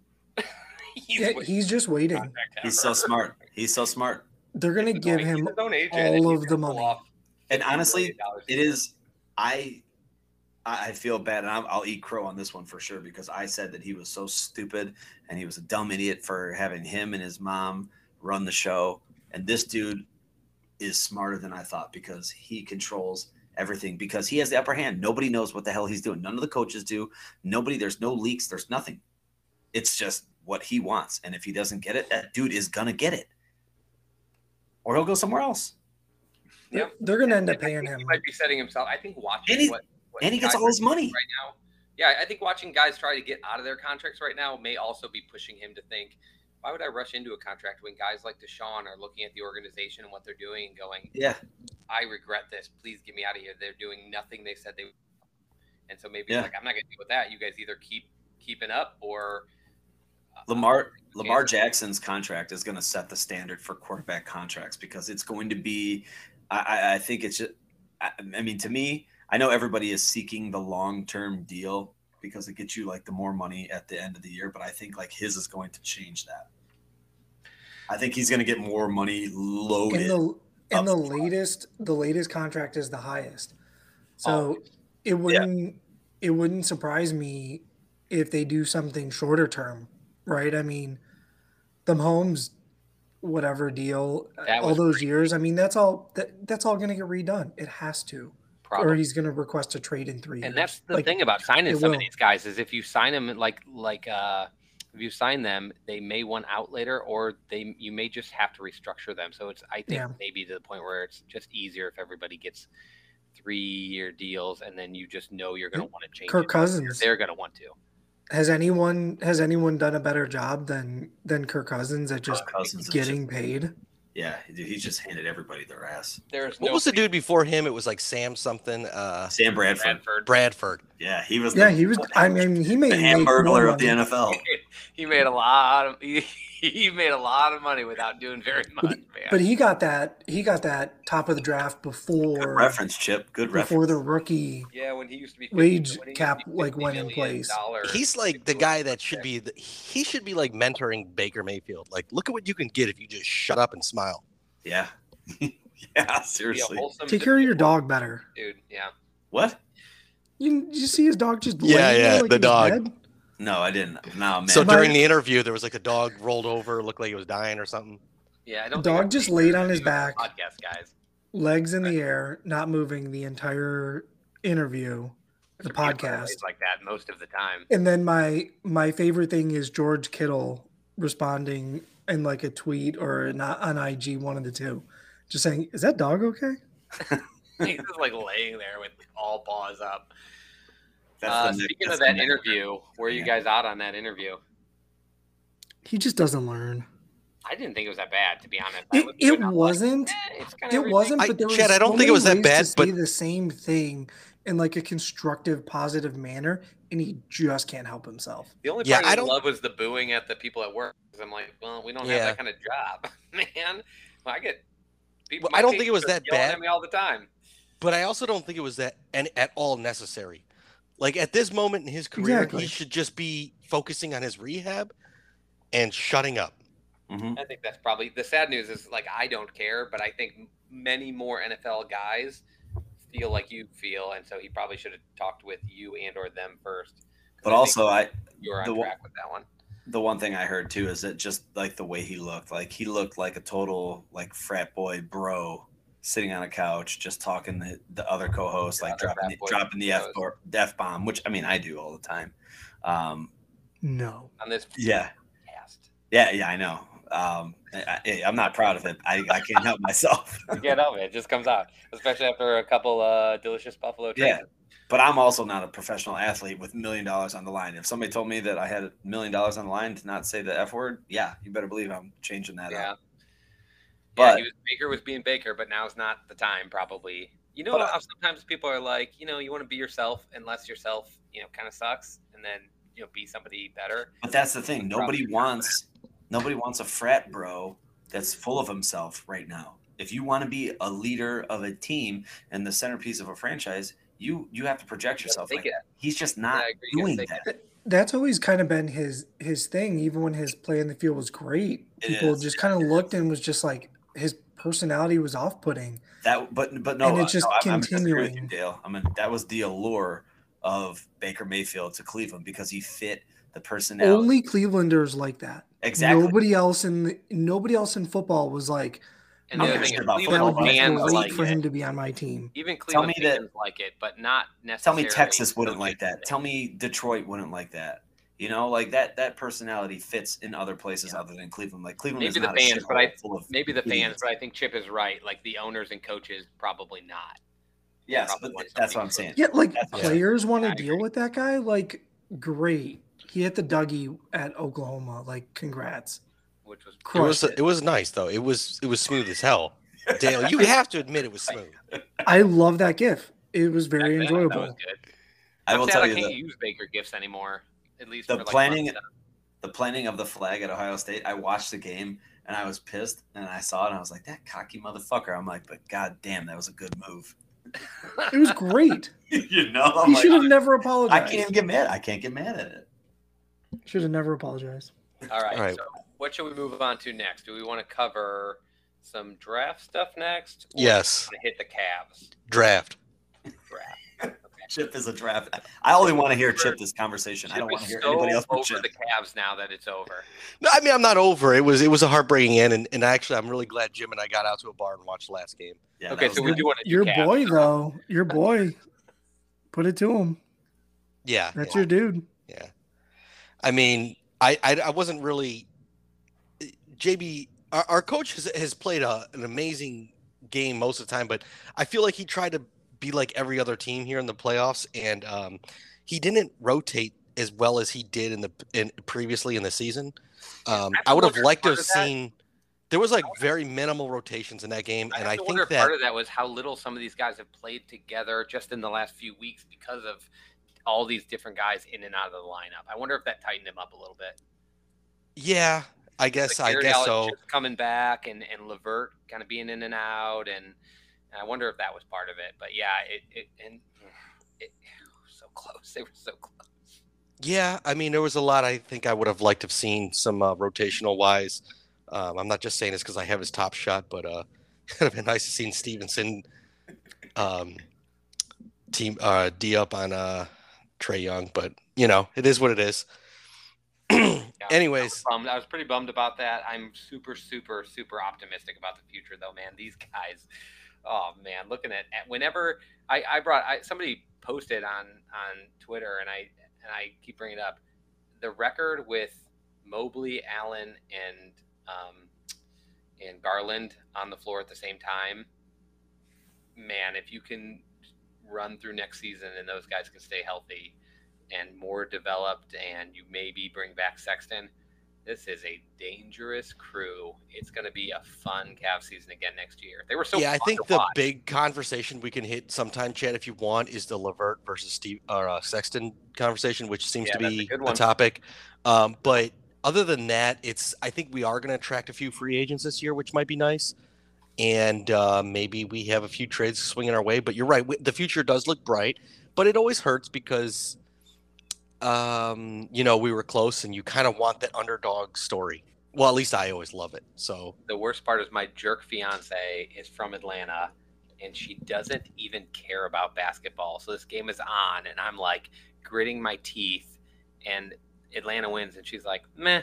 he's, Yeah, with he's just waiting. contract He's ever. so smart. He's so smart. They're gonna He's give his him own agent, all and he's of the gonna pull money. off And fifty honestly, million dollars a it year. is. I I feel bad, and I'll, I'll eat crow on this one for sure because I said that he was so stupid and he was a dumb idiot for having him and his mom run the show. And this dude is smarter than I thought because he controls everything because he has the upper hand. Nobody knows what the hell he's doing. None of the coaches do. Nobody. There's no leaks. There's nothing. It's just what he wants. And if he doesn't get it, that dude is gonna get it, or he'll go somewhere else. Yeah. They're gonna end I up think paying he him. might be setting himself. I think watching And he- what, what And he gets guys all are his money. doing right now. Yeah, I think watching guys try to get out of their contracts right now may also be pushing him to think, why would I rush into a contract when guys like Deshaun are looking at the organization and what they're doing and going, Yeah. I regret this. Please get me out of here. They're doing nothing they said they would. And so maybe Yeah. it's like, I'm not going to deal with that. You guys either keep keeping up or uh, Lamar Lamar Kansas. Jackson's contract is going to set the standard for quarterback contracts because it's going to be. I, I- I think it's. Just, I, I mean, to me, I know everybody is seeking the long term deal because it gets you like the more money at the end of the year. But I think like his is going to change that. I think he's going to get more money loaded. And the and the up front. latest the latest contract is the highest. So Oh, it wouldn't it wouldn't surprise me if they do something shorter term, right? I mean, the Mahomes whatever deal That all was those years, I mean that's all that, that's all going to get redone. It has to. Or probably. he's going to request a trade in three And years. that's the Like, thing about signing it some will. of these guys is if you sign them like like uh, if you sign them, they may want out later, or they you may just have to restructure them. So it's I think Yeah. maybe to the point where it's just easier if everybody gets three year deals, and then you just know you're going to want to change. Kirk it. Cousins. They're going to want to. Has anyone has anyone done a better job than than Kirk Cousins at just Kirk Cousins is getting paid? Yeah, dude, he's just handed everybody their ass. There's what no was the dude before him? It was like Sam something. Uh, Sam Bradford. Bradford. Bradford. Yeah, he was. Yeah, the, he was. I mean, he made the make more Hamburglar of the money. N F L. He made a lot of he, he made a lot of money without doing very much, man. But he got that. He got that top of the draft Good before reference, Chip. Good before reference. the rookie. yeah, when he used to be wage when he used to cap, be like, fifty went in million place. dollars, He's like the guy that should be. The, he should be like mentoring Baker Mayfield. Like, look at what you can get if you just shut up and smile. Yeah. yeah, be a seriously. wholesome, Take care of your dog better. dude. Yeah. What? You you see his dog just Yeah, laying there yeah, like the he's dog. dead? No, I didn't. No, man. So My- during the interview, there was like a dog rolled over, looked like it was dying or something. Yeah, I don't. The think dog I've just seen laid that on his on back. Podcast guys. Legs in the air, not moving the entire interview, the Some people are podcast. always like that most of the time. And then my my favorite thing is George Kittle responding in like a tweet or not on I G, one of the two, just saying, "Is that dog okay?" He's just like laying there with all paws up. That's Uh, the next- speaking that's of the that next- interview, were you Yeah. guys out on that interview? He just doesn't learn. I didn't think it was that bad, to be honest. I It, was it doing, I'm like, wasn't. eh, it's kind It wasn't. I- But there was Chad, I don't so think it many was that ways bad, to but- say the same thing in like a constructive, positive manner, and he just can't help himself. The only Yeah, part I I don't- didn't love was the booing at the people at work. 'Cause I'm like, well, we don't have Yeah. that kind of job, man. Well, I get people. Well, my I don't think it was patients are that yelling bad. at me all the time. but I also don't think it was that and at all necessary. Like at this moment in his career, Exactly. he should just be focusing on his rehab and shutting up. Mhm. I think that's probably the sad news is like I don't care, but I think many more N F L guys feel like you feel, and so he probably should have talked with you and or them first. 'Cause But I think also, I you're the on one- track with that one. the one thing I heard too is that just like the way he looked, like he looked like a total like frat boy bro sitting on a couch just talking to the other co-host, like other dropping frat the, boy dropping the F, bros. bar- the F bomb, which I mean I do all the time. Um, No. On this yeah, cast. yeah, yeah, I know. Um, I, I, I'm not proud of it. I, I can't help myself. You can't help it. It just comes out, especially after a couple uh, delicious buffalo Yeah. traces. But I'm also not a professional athlete with a million dollars on the line. If somebody told me that I had a million dollars on the line to not say the F word, yeah, you better believe I'm changing that Yeah. up. yeah, But he was Baker was being Baker, but now's not the time, probably. You know, But- how sometimes people are like, you know, you want to be yourself, unless yourself, you know, kind of sucks, and then you know, be somebody better. but that's the thing. Nobody Probably. wants nobody wants a frat bro that's full of himself right now. If you want to be a leader of a team and the centerpiece of a franchise, you you have to project yourself. Take Like it. he's just Yeah, not I agree. You gotta doing take that. That's always kind of been his his thing. Even when his play in the field was great, It people is, just yeah, kind of it looked is. and was just like his personality was off putting. That, but but no, And it's uh, just no, I'm, I'm disagree with you, continuing. Dale. I mean, that was the allure of Baker Mayfield to Cleveland because he fit the personality. Only Clevelanders like that. Exactly. Nobody else in the, nobody else in football was like, And I'm the not other thing sure is, about that Cleveland football, would be but I fans feel great like for it. him to be on my team. even Tell Cleveland me that- fans like it, but not Tell necessarily. me Texas wouldn't coaches like that. and Tell me Detroit wouldn't like that. You know, like that that personality fits in other places other than Cleveland. Like Cleveland Maybe is the not fans, a but I- shithole full of Maybe the fans, idiots. but I think Chip is right. Like the owners and coaches, probably not. Yes, probably but want that's what somebody I'm saying. Yeah, like That's what I'm players want Yeah, to I deal with that guy. Like, great. He hit the Dougie at Oklahoma. Like, congrats. Which was It was Crushed it. it was nice though. It was it was smooth as hell. Dale, you have to admit it was smooth. I love that gif. It was back very then, enjoyable. That was good. I I'm will sad tell I you can't the, use Baker gifts anymore. At least the for, like, planning fun stuff. the planning of the flag at Ohio State. I watched the game and I was pissed and I saw it and I was like, that cocky motherfucker. I'm like, but god damn, that was a good move. It was great. you know, I'm He like, should have never I apologized. can't get mad. I can't get mad at it. Should have never apologized. All right. All right. So, what should we move on to next? Do we want to cover some draft stuff next? Or Yes. do we wanna hit the Cavs Draft. draft. Chip is a draft. I only want to hear Chip this conversation. I Chip don't want to is hear so anybody else but over Chip. the Cavs now that it's over. No, I mean I'm not over. It was it was a heartbreaking end, and, and actually I'm really glad Jim and I got out to a bar and watched the last game. Yeah, Okay, that so was we do want to do Your Cavs. boy, though. Your boy. Put it to him. Yeah, That's yeah, your dude. yeah. I mean, I I, I wasn't really. J B, our, our coach has, has played a, an amazing game most of the time, but I feel like he tried to be like every other team here in the playoffs, and um, he didn't rotate as well as he did in the in previously in the season. Um, I I would have wonder if liked to part have of that- seen. There was like very minimal rotations in that game, I and have I to think wonder if that part of that was how little some of these guys have played together just in the last few weeks because of all these different guys in and out of the lineup. I wonder if that tightened him up a little bit. yeah, I guess Like I Jared guess Allen so. just coming back and and Levert kind of being in and out, and, and I wonder if that was part of it. But yeah, it it and it, so close. They were so close. Yeah, I mean, there was a lot I think I would have liked to have seen some uh, rotational wise. Um, I'm not just saying this because I have his top shot, but uh, it would have been nice to see Stevenson um, team uh, D up on uh, Trey Young, but you know, it is what it is. Yeah, Anyways, I was, bummed. I was pretty bummed about that. I'm super, super, super optimistic about the future, though, man. These guys, oh man, looking at, at whenever I, I brought I, somebody posted on on Twitter, and I and I keep bringing it up, the record with Mobley, Allen, and um, and Garland on the floor at the same time. Man, if you can run through next season and those guys can stay healthy and more developed, and you maybe bring back Sexton, this is a dangerous crew. It's going to be a fun Cavs season again next year. They were so yeah, I fun think to the watch. big conversation we can hit sometime, Chad, if you want, is the Levert versus Steve or uh, Sexton conversation, which seems Yeah, to that's a be good the one. topic. Um, but other than that, it's I think we are going to attract a few free agents this year, which might be nice. and uh, maybe we have a few trades swinging our way. But you're right, the future does look bright, but it always hurts because, um, you know, we were close, and you kind of want that underdog story. Well, at least I always love it. So the worst part is my jerk fiance is from Atlanta, and she doesn't even care about basketball. So this game is on, and I'm like gritting my teeth, and Atlanta wins, and she's like, meh.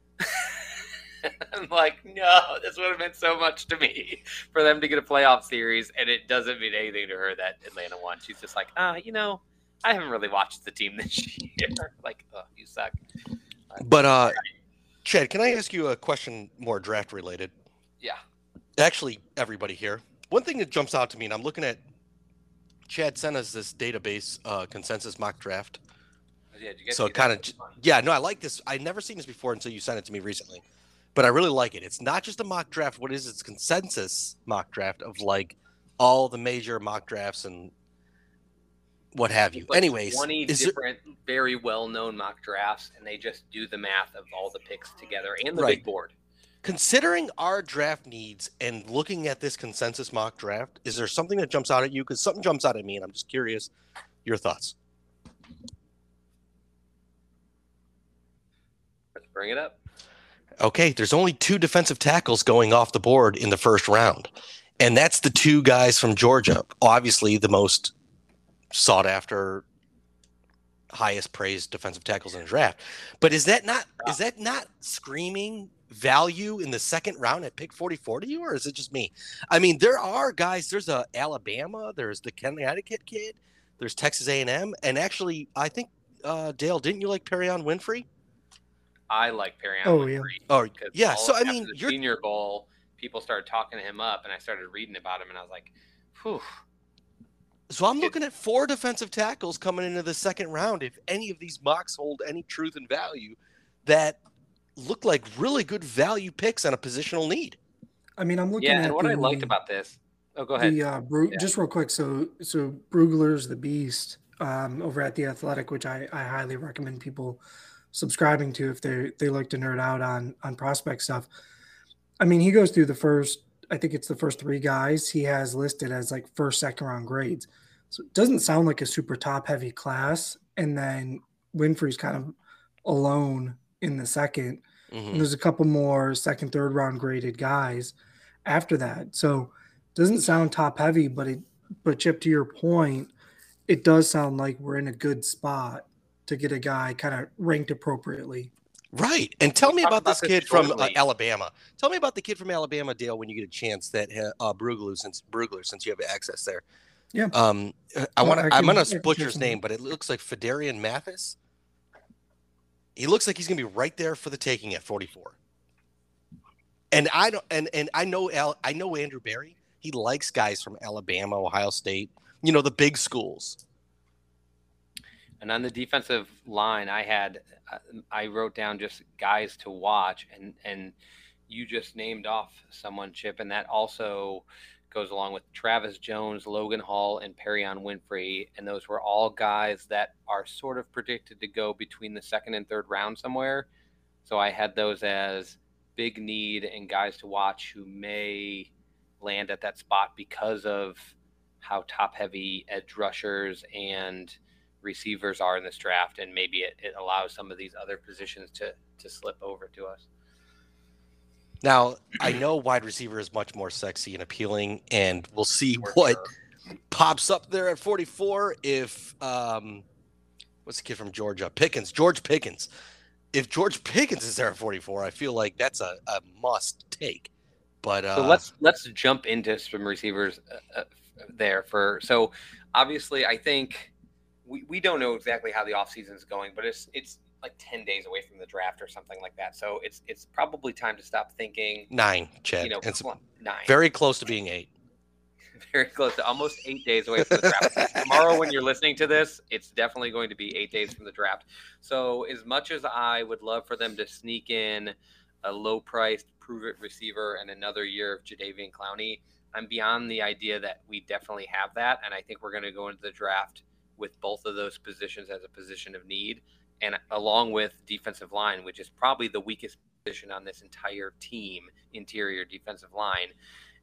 I'm like, no, this would have meant so much to me for them to get a playoff series, and it doesn't mean anything to her that Atlanta won. She's just like, ah, uh, you know, I haven't really watched the team this year. Like, oh, you suck. But, uh, Chad, can I ask you a question more draft related? Yeah. Actually, everybody here. One thing that jumps out to me, and I'm looking at Chad sent us this database uh, consensus mock draft. Yeah, did you guys so see kind of, that? yeah, no, I like this. I'd never seen this before until you sent it to me recently. But I really like it. It's not just a mock draft. What it is, it's consensus mock draft of like all the major mock drafts and what have you. Like Anyways, twenty is different, there... very well-known mock drafts, and they just do the math of all the picks together and the right. big board. Considering our draft needs and looking at this consensus mock draft, is there something that jumps out at you? Because something jumps out at me, and I'm just curious your thoughts. Let's bring it up. Okay, there's only two defensive tackles going off the board in the first round, and that's the two guys from Georgia. Obviously, the most sought after, highest praised defensive tackles in the draft. But is that not is that not screaming value in the second round at pick forty-four to you, or is it just me? I mean, there are guys. There's a Alabama. There's the Connecticut kid. There's Texas A and M, and actually, I think uh, Dale, didn't you like Perion Winfrey? I like Perion oh, Winfrey. Yeah. Oh, yeah. So I mean, the you're... Senior Bowl, people started talking to him up, and I started reading about him, and I was like, "Whew." So I'm looking at four defensive tackles coming into the second round. If any of these mocks hold any truth and value, that look like really good value picks on a positional need. I mean, I'm looking yeah, at and what the, I liked about this. Oh, go ahead. The uh, Bru- yeah. Just real quick. So, so Brugler's the Beast um, over at The Athletic, which I, I highly recommend people subscribing to if they they like to nerd out on on prospect stuff. I mean, he goes through the first, I think it's the first three guys he has listed as like first, second round grades. So it doesn't sound like a super top heavy class. And then Winfrey's kind of alone in the second. Mm-hmm. And there's a couple more second, third round graded guys after that. So it doesn't sound top heavy, but it, but Chip, to your point, it does sound like we're in a good spot to get a guy kind of ranked appropriately. Right. And tell me about, about this kid from uh, Alabama. Tell me about the kid from Alabama, Dale, when you get a chance, that uh, Brugler, since Brugler, since you have access there. Yeah. Um, I want to, I'm going to butcher his name, but it looks like Fedarian Mathis. He looks like he's going to be right there for the taking at forty-four. And I don't, and, and I know, Al, I know Andrew Berry. He likes guys from Alabama, Ohio State, you know, the big schools. And on the defensive line, I had, I wrote down just guys to watch, and, and you just named off someone, Chip, and that also goes along with Travis Jones, Logan Hall, and Perion Winfrey. And those were all guys that are sort of predicted to go between the second and third round somewhere. So I had those as big need and guys to watch who may land at that spot because of how top heavy edge rushers and receivers are in this draft, and maybe it, it allows some of these other positions to to slip over to us. Now, I know wide receiver is much more sexy and appealing, and we'll see For what sure. pops up there at forty-four. If um, what's the kid from Georgia? Pickens, George Pickens. If George Pickens is there at forty-four, I feel like that's a, a must take. But uh, so let's let's jump into some receivers uh, uh, there for. So obviously, I think. We, we don't know exactly how the offseason is going, but it's it's like ten days away from the draft or something like that. So it's it's probably time to stop thinking. Nine, Chad. You know, it's nine. Very close to being eight. Very close to almost eight days away from the draft. Tomorrow, when you're listening to this, it's definitely going to be eight days from the draft. So as much as I would love for them to sneak in a low-priced, prove-it receiver and another year of Jadeveon Clowney, I'm beyond the idea that we definitely have that, and I think we're going to go into the draft with both of those positions as a position of need, and along with defensive line, which is probably the weakest position on this entire team, interior defensive line.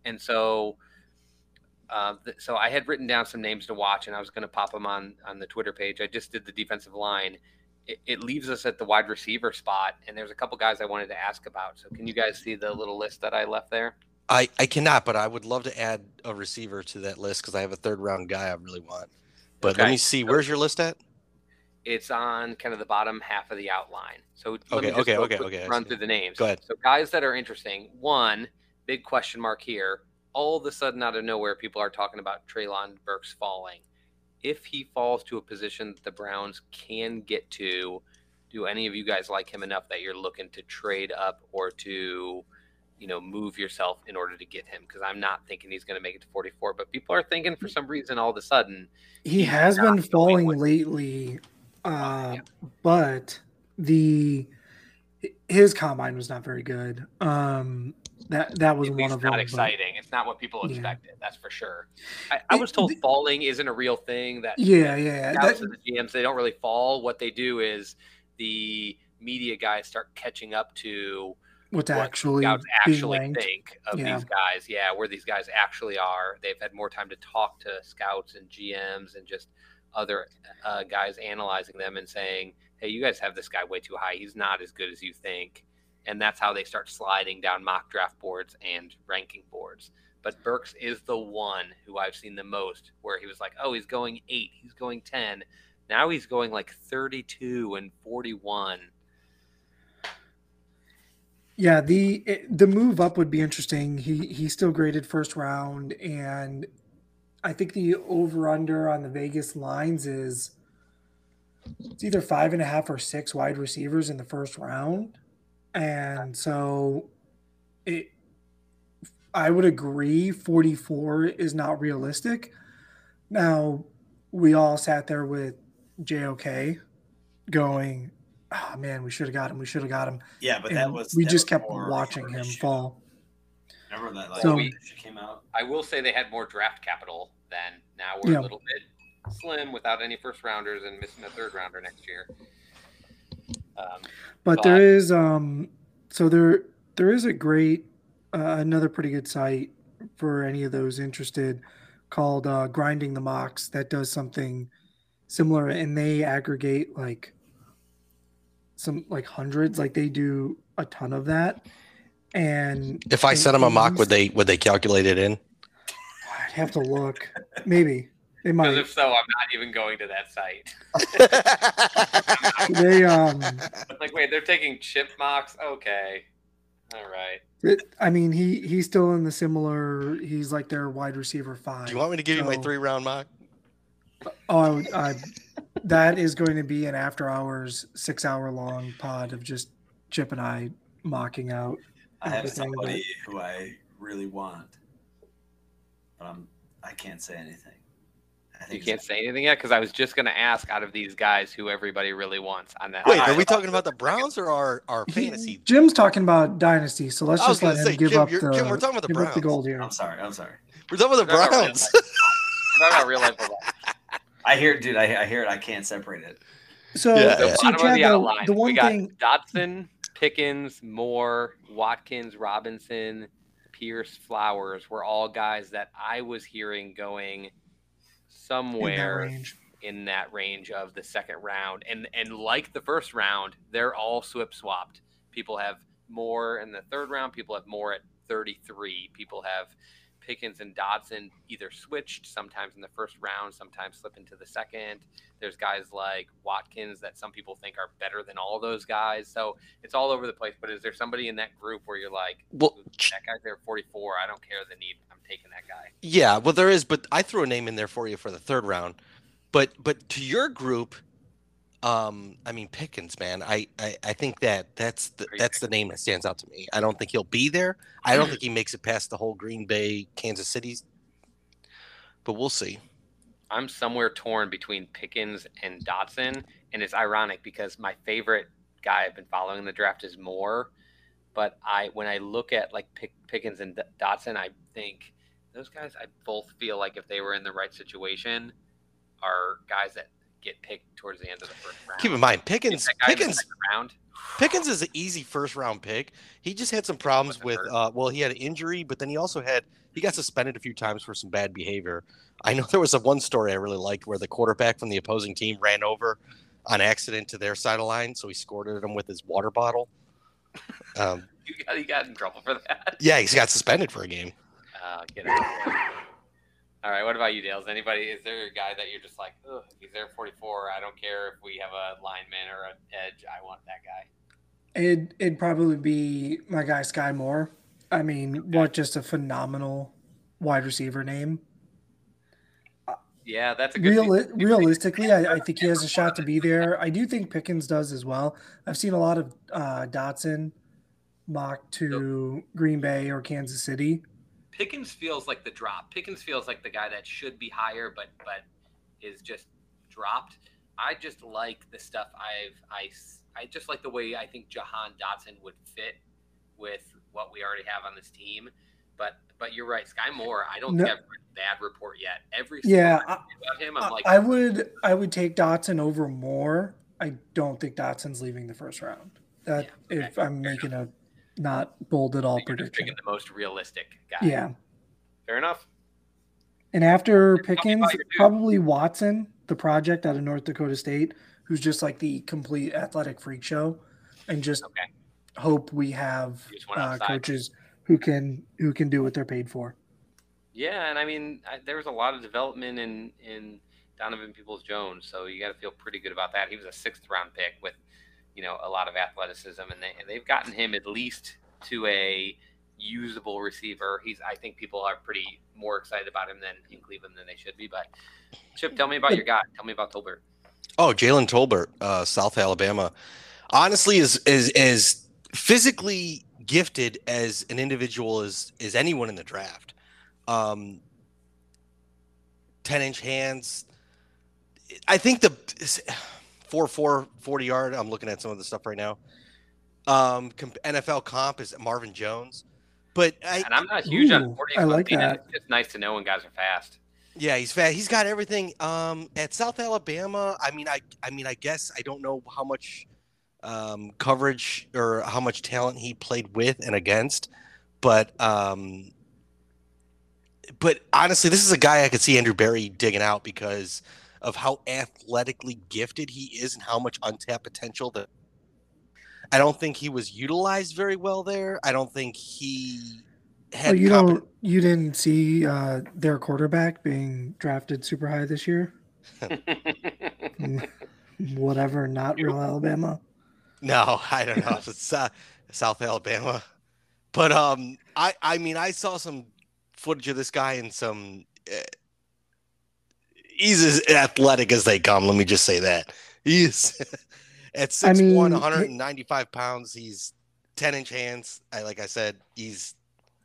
And so, uh, th- so I had written down some names to watch, and I was going to pop them on on the Twitter page. I just did the defensive line. It, it leaves us at the wide receiver spot, and there's a couple guys I wanted to ask about. So, can you guys see the little list that I left there? I, I cannot, but I would love to add a receiver to that list because I have a third round guy I really want. But Okay. let me see. Where's your list at? It's on kind of the bottom half of the outline. So let Okay, me just okay, go okay, quick okay, I run see. through the names. Go ahead. So guys that are interesting. One, big question mark here. All of a sudden, out of nowhere, people are talking about Treylon Burks falling. If he falls to a position that the Browns can get to, do any of you guys like him enough that you're looking to trade up or to, you know, move yourself in order to get him? Because I'm not thinking he's going to make it to forty-four, but people are thinking for some reason all of a sudden He he's has not been going falling with- lately, uh, but the his combine was not very good. Um, that that was At one least of them. not but- exciting. It's not what people Yeah. expected. That's for sure. I, I It- was told the- falling isn't a real thing. That Yeah, yeah. scouts That, and the G Ms, they don't really fall. What they do is the media guys start catching up to what's what actually scouts being actually ranked. think of Yeah. these guys. Yeah, where these guys actually are. They've had more time to talk to scouts and G Ms and just other uh, guys analyzing them and saying, hey, you guys have this guy way too high. He's not as good as you think. And that's how they start sliding down mock draft boards and ranking boards. But Burks is the one who I've seen the most where he was like, oh, he's going eight, he's going ten. Now he's going like thirty-two and forty-one. Yeah, the it, the move up would be interesting. He he's still graded first round, and I think the over under on the Vegas lines is it's either five and a half or six wide receivers in the first round, and so it. I would agree, forty-four is not realistic. Now, we all sat there with J O K going, oh man, we should have got him. We should have got him. Yeah, but And that was we that just was kept more watching for him issue. fall. Remember that like So- when issue came out? I will say they had more draft capital then. Now we're Yeah. a little bit slim without any first rounders and missing a third rounder next year. Um, But But- there is um so there there is a great uh, another pretty good site for any of those interested called uh, Grinding the Mocks that does something similar, and they aggregate like some like hundreds, like they do a ton of that. And If I they- sent them a they mock, use- would they would they calculate it in? I'd have to look. Maybe they Because might. if so, I'm not even going to that site. They um. Like, wait, they're taking chip mocks? Okay. All right. It, I mean, he he's still in the similar. He's like their wide receiver five. Do you want me to give you my So- three round mock? Oh, I, would- I, that is going to be an after hours, six hour long pod of just Chip and I mocking out. I have everything, but- somebody who I really want, but I'm I can't say anything. I You think can't say anything yet? Because I was just going to ask out of these guys who everybody really wants on that. Wait, I- are we talking about the Browns or our, our He- fantasy? Jim's talking about dynasty, so let's I was just let gonna him say, give Jim, up you're- the Jim, we're talking about the give up the Browns. gold here. I'm sorry. I'm sorry. We're talking about the We're talking about Browns. We're talking about real life football. I hear, dude. I, I hear it. I can't separate it. So, Yeah, So yeah. see, bottom of Chad, the the, outline, the one we got thing, Dotson, Pickens, Moore, Watkins, Robinson, Pierce, Flowers were all guys that I was hearing going in that somewhere range. in that range of the second round. And and like the first round, they're all swip swapped. People have more in the third round. People have more at thirty-three. People have Pickens and Dodson either switched sometimes in the first round, sometimes slip into the second. There's guys like Watkins that some people think are better than all those guys. So it's all over the place. But is there somebody in that group where you're like, Well, that guy's there forty-four. I don't care the need. I'm taking that guy. yeah, well, there is, but I threw a name in there for you for the third round. But but to your group, um, I mean Pickens, man, I, I, I think that that's the Great that's the name that stands out to me. I don't think he'll be there. I don't think he makes it past the whole Green Bay, Kansas City. But we'll see. I'm somewhere torn between Pickens and Dotson, and it's ironic because my favorite guy I've been following in the draft is Moore, but I when I look at like Pick, Pickens and D- Dotson, I think those guys I both feel like if they were in the right situation are guys that get picked towards the end of the first round. Keep in mind, Pickens, Pickens, round. Pickens is an easy first round pick. He just had some problems with, uh, well, he had an injury, but then he also had, he got suspended a few times for some bad behavior. I know there was a one story I really liked where the quarterback from the opposing team ran over on accident to their side of the line, so he scored at him with his water bottle. Um, you, got, you got in trouble for that? Yeah, he got suspended for a game. Uh, get out. All right, what about you, Dales? Anybody, is there a guy that you're just like, oh, if he's there forty-four, I don't care if we have a lineman or an edge, I want that guy? It'd, it'd probably be my guy, Sky Moore. I mean, okay. What just a phenomenal wide receiver name. Yeah, that's a good Reali- Realistically, I, I think he has a shot to be there. I do think Pickens does as well. I've seen a lot of uh, Dotson mocked to Green Bay or Kansas City. Pickens feels like the drop. Pickens feels like the guy that should be higher, but but is just dropped. I just like the stuff I've I, I just like the way I think Jahan Dotson would fit with what we already have on this team. But but you're right, Sky Moore. I don't no. think I've read a bad report yet. Every yeah, I, about him, I'm like I would I would take Dotson over Moore. I don't think Dotson's leaving the first round. That yeah, okay. If I'm Fair making enough. a not bold at all so prediction. The most realistic guy. Yeah. Fair enough. And after Pickens, probably Watson, the project out of North Dakota State, who's just like the complete athletic freak show, and just okay. hope we have uh, coaches who can who can do what they're paid for. Yeah, and I mean, I, there was a lot of development in in Donovan Peoples-Jones, so you got to feel pretty good about that. He was a sixth round pick with, you know, a lot of athleticism, and they and they've gotten him at least to a usable receiver. He's I think people are pretty more excited about him than in Cleveland than they should be. But Chip, tell me about your guy. Tell me about Tolbert. Oh, Jalen Tolbert, uh, South Alabama. Honestly, is is is physically gifted as an individual as is anyone in the draft. Um, ten inch hands. I think the four four forty yard. I'm looking at some of the stuff right now. Um, N F L comp is Marvin Jones, but I, and I'm not huge ooh, on forty. I like that. It's just nice to know when guys are fast. Yeah, he's fast. He's got everything. Um, at South Alabama, I mean, I, I mean, I guess I don't know how much um, coverage or how much talent he played with and against, but um, but honestly, this is a guy I could see Andrew Berry digging out because of how athletically gifted he is and how much untapped potential that. I don't think he was utilized very well there. I don't think he had. Oh, you comp- don't. You didn't see uh, their quarterback being drafted super high this year. Whatever, not real Alabama. No, I don't know. It's uh, South Alabama, but um, I I mean I saw some footage of this guy and some. Uh, he's as athletic as they come. Let me just say that he's. At six one, I mean, one hundred ninety-five pounds, he's ten inch hands. I like I said, he's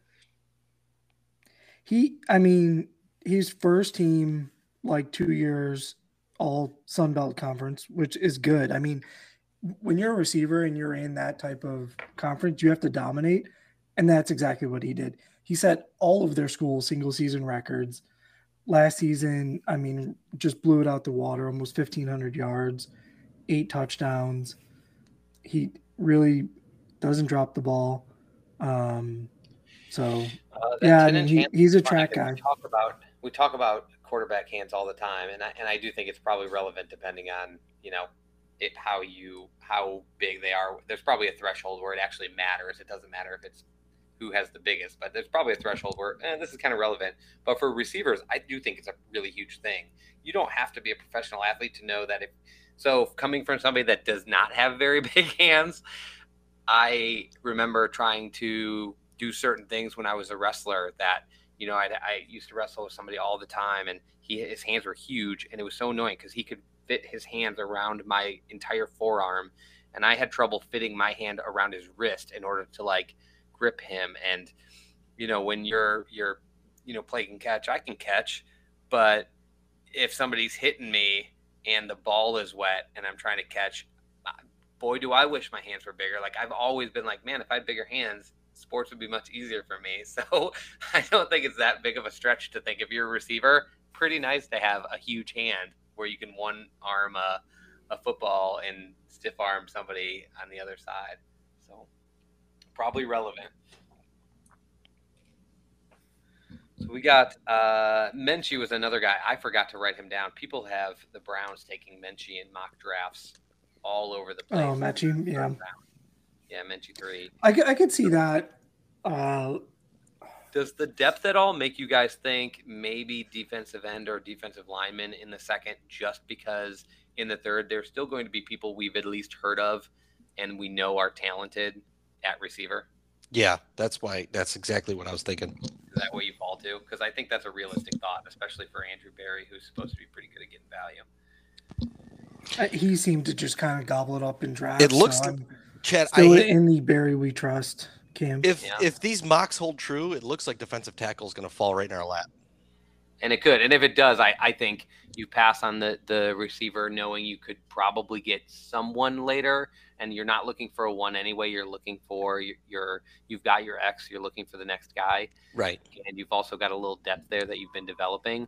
he. I mean, he's first team like two years all Sun Belt Conference, which is good. I mean, when you're a receiver and you're in that type of conference, you have to dominate, and that's exactly what he did. He set all of their school single season records last season. I mean, just blew it out the water, almost fifteen hundred yards. Eight touchdowns. He really doesn't drop the ball. Um, so uh, yeah, I mean, he, he's a track guy. We talk about we talk about quarterback hands all the time, and I, and I do think it's probably relevant depending on you know it, how you how big they are. There's probably a threshold where it actually matters. It doesn't matter if it's who has the biggest, but there's probably a threshold where eh, this is kind of relevant. But for receivers, I do think it's a really huge thing. You don't have to be a professional athlete to know that if So coming from somebody that does not have very big hands, I remember trying to do certain things when I was a wrestler that, you know, I'd, I used to wrestle with somebody all the time and he his hands were huge and it was so annoying because he could fit his hands around my entire forearm and I had trouble fitting my hand around his wrist in order to like grip him. And, you know, when you're, you're, you know, play can catch, I can catch, but if somebody's hitting me, and the ball is wet and I'm trying to catch, boy, do I wish my hands were bigger. Like I've always been like, man, if I had bigger hands, sports would be much easier for me. So I don't think it's that big of a stretch to think if you're a receiver, pretty nice to have a huge hand where you can one arm a, a football and stiff arm somebody on the other side. So probably relevant. So we got uh, Menchie was another guy. I forgot to write him down. People have the Browns taking Menchie in mock drafts all over the place. Oh, Menchie, yeah. Yeah, Menchie three. I, I could see that. Uh, Does the depth at all make you guys think maybe defensive end or defensive lineman in the second, just because in the third there's still going to be people we've at least heard of and we know are talented at receiver? Yeah, that's why. That's exactly what I was thinking. Is that what you fall to? Because I think that's a realistic thought, especially for Andrew Berry, who's supposed to be pretty good at getting value. He seemed to just kind of gobble it up in drafts. It looks, so to, Chad. still I hate, in the Berry we trust camp. if Yeah. if these mocks hold true, it looks like defensive tackle is going to fall right in our lap. And it could. And if it does, I, I think you pass on the, the receiver knowing you could probably get someone later, and you're not looking for a one anyway. You're looking for your, your you've got your X. You're looking for the next guy. Right. And you've also got a little depth there that you've been developing.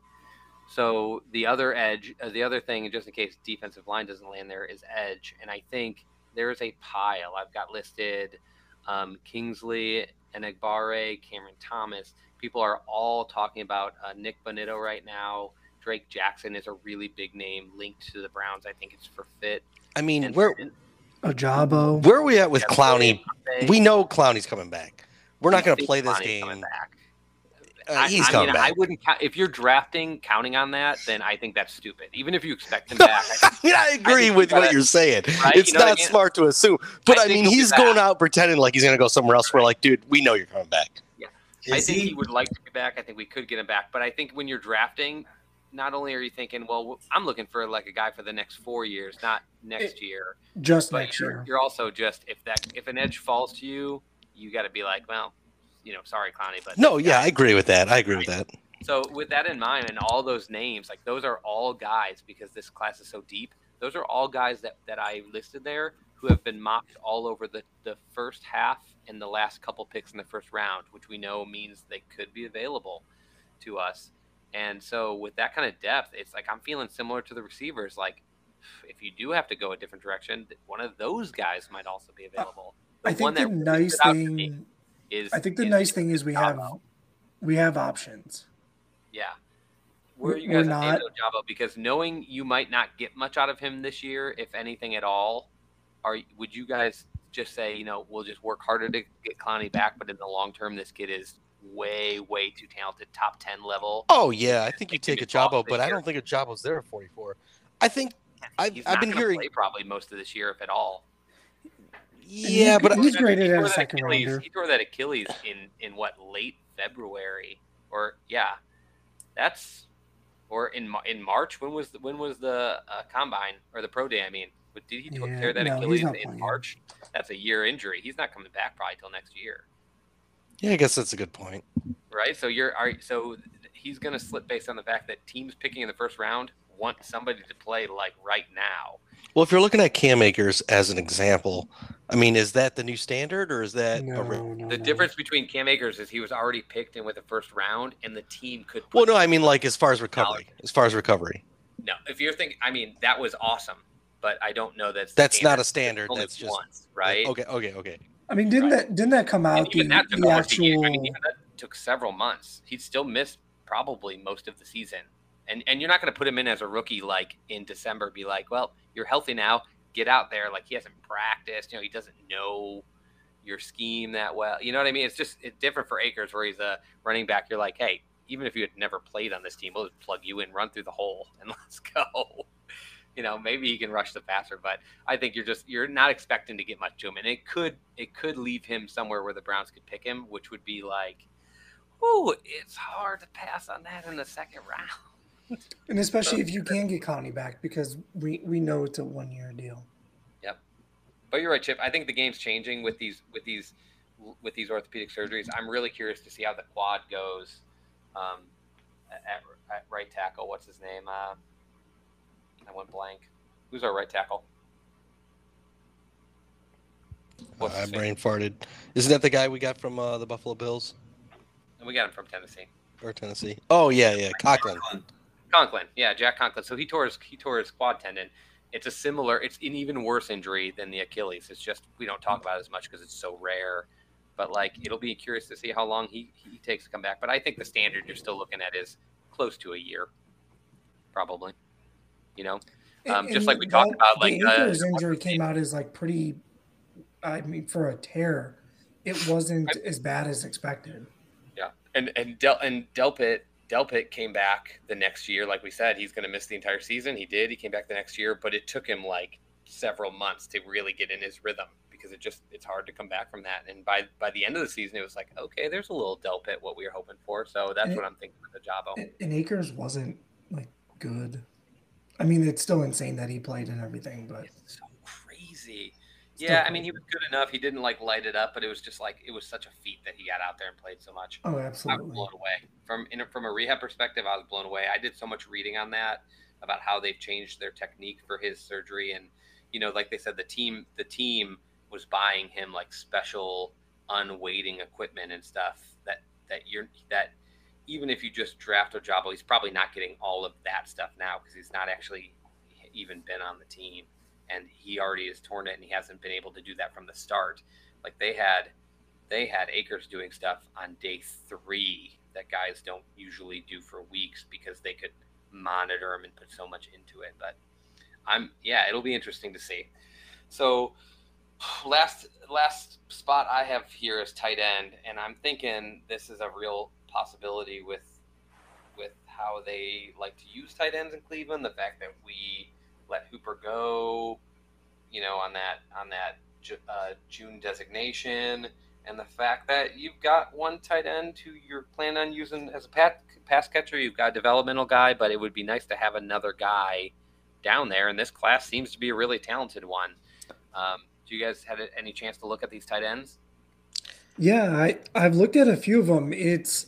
So the other edge, uh, the other thing, just in case defensive line doesn't land there, is edge. And I think there is a pile. I've got listed um, Kingsley, Enagbare, Cameron Thomas. People are all talking about uh, Nick Bonito right now. Drake Jackson is a really big name linked to the Browns. I think it's for fit. I mean, And- where and- Ojabo. where are we at with Yeah, Clowney? They- We know Clowney's coming back. We're not I going to think play this Clowney's coming game. back. Uh, I- he's I coming mean, back. I wouldn't count, if you're drafting counting on that, then I think that's stupid. Even if you expect him back, I think, Yeah, I agree think with you gotta- what you're saying. right? It's You know what I not mean? smart to assume. But I I, think mean, he'll be he's back. going out pretending like he's going to go somewhere else. We're like, dude, we know you're coming back. I Is think he, he? would like to be back. I think we could get him back. But I think when you're drafting, not only are you thinking, well, I'm looking for like a guy for the next four years, not next year. Just But next you're, year. you're also just if that if an edge falls to you, you got to be like, well, you know, sorry, Clowney, but No, this yeah, guy- I agree with that. I agree with that. So with that in mind, and all those names, like those are all guys, because this class is so deep. Those are all guys that, that I listed there who have been mocked all over the, the first half and the last couple picks in the first round, which we know means they could be available to us. And so with that kind of depth, it's like I'm feeling similar to the receivers. Like if you do have to go a different direction, one of those guys might also be available. I think the really nice stood out to me thing. is I think the is nice thing is we have Ojabo. we have options. Yeah. Where are you We're guys at not- David Ojabo? Because knowing you might not get much out of him this year, if anything at all, are would you guys just say, you know, we'll just work harder to get Clowney back, but in the long term, this kid is way, way too talented, top ten level. Oh, yeah, I think you He can take a be off Jabo, this but I year. don't think a Jabo's there at forty-four. I think I've, He's I've not been gonna hearing. play probably most of this year, if at all. Yeah, but he's He graded tore at a that second Achilles- rounder. He tore that Achilles in in what, late February, or yeah, that's or in Mar- in March. When was the, when was the uh, combine or the pro day? I mean, but did he t- Yeah, tear that no, he's Achilles not in playing. March? That's a year injury. He's not coming back probably till next year, yeah, I guess that's a good point. right? So you're are, so he's going to slip based on the fact that teams picking in the first round want somebody to play like right now. Well, if you're looking at Cam Akers as an example, I mean, is that the new standard or is that No, a re- no, The no. difference between Cam Akers is he was already picked in with the first round, and the team could. Well, put no, I mean like as far as recovery. As far as recovery. No, if you're thinking, I mean, that was awesome, but I don't know that's That's not a standard. Only That's just once, right? Okay, okay, okay. I mean, didn't Right. that didn't that come And out even the, that took the almost a year. actual? I mean, even that took several months. He'd still missed probably most of the season, and and you're not going to put him in as a rookie like in December. Be like, well, you're healthy now. Get out there. Like he hasn't practiced. You know, he doesn't know your scheme that well. You know what I mean? It's just it's different for Akers, where he's a running back. You're like, hey, even if you had never played on this team, we'll just plug you in, run through the hole, and let's go. You know, maybe he can rush the passer, but I think you're just you're not expecting to get much to him, and it could it could leave him somewhere where the Browns could pick him, which would be like, ooh, it's hard to pass on that in the second round. And especially if you can get Connie back, because we we know it's a one year deal. But you're right, Chip. I think the game's changing with these with these with these orthopedic surgeries. I'm really curious to see how the quad goes um, at, at right tackle. What's his name? Uh, I went blank. Who's our right tackle? What's I his name? brain farted. Isn't that the guy we got from uh, the Buffalo Bills And we got him from Tennessee. or Tennessee? Oh yeah, yeah, Conklin. Conklin, yeah, Jack Conklin. So he tore his he tore his quad tendon. It's a similar, it's an even worse injury than the Achilles. It's just we don't talk about it as much because it's so rare. But like, it'll be curious to see how long he he takes to come back. But I think the standard you're still looking at is close to a year, probably. You know, um, And- just like we and talked that- about, like the uh, Akers injury came out as like pretty. I mean, for a tear, it wasn't as bad as expected. yeah, and and Del and Delpit Delpit came back the next year. Like we said, he's going to miss the entire season. He did. He came back the next year, but it took him like several months to really get in his rhythm because it just it's hard to come back from that. And by by the end of the season, it was like, okay, there's a little Delpit what we were hoping for. So that's And- what I'm thinking with the Jabo. And, and Akers wasn't like good. I mean, it's still insane that he played and everything, but It's so crazy. Still Yeah, I mean, crazy. he was good enough. He didn't like light it up, but it was just like it was such a feat that he got out there and played so much. oh, I was absolutely. blown away from in, from a rehab perspective. I was blown away. I did so much reading on that about how they've changed their technique for his surgery, and you know, like they said, the team the team was buying him like special unweighting equipment and stuff that that you're that even if you just draft Ojabo, he's probably not getting all of that stuff now because he's not actually even been on the team. And he already has torn it, and he hasn't been able to do that from the start. Like they had, they had Akers doing stuff on day three that guys don't usually do for weeks because they could monitor him and put so much into it. But I'm, yeah, it'll be interesting to see. So last last spot I have here is tight end, and I'm thinking this is a real possibility with with how they like to use tight ends in Cleveland. The fact that we let Hooper go, you know, on that on that uh, June designation, and the fact that you've got one tight end who you're planning on using as a pat, pass catcher. You've got a developmental guy, but it would be nice to have another guy down there. And this class seems to be a really talented one. Um, do you guys have any chance to look at these tight ends? Yeah, I I've looked at a few of them. It's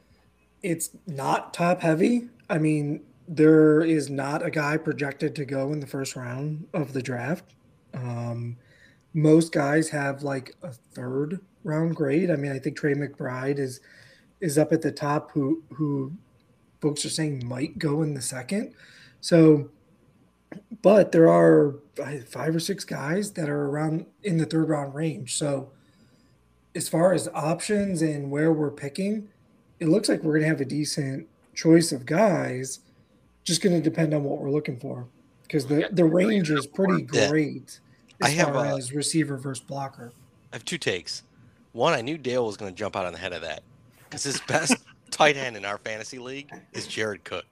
it's not top heavy. I mean, there is not a guy projected to go in the first round of the draft. Um, most guys have like a third round grade. I mean, I think Trey McBride is is up at the top, who who folks are saying might go in the second. So, but there are five or six guys that are around in the third round range. So, as far as options and where we're picking, it looks like we're going to have a decent choice of guys. Just going to depend on what we're looking for, because the, the range is pretty Yeah. great I as have far a- as receiver versus blocker. I have two takes. One, I knew Dale was going to jump out on the head of that because his best tight end in our fantasy league is Jared Cook.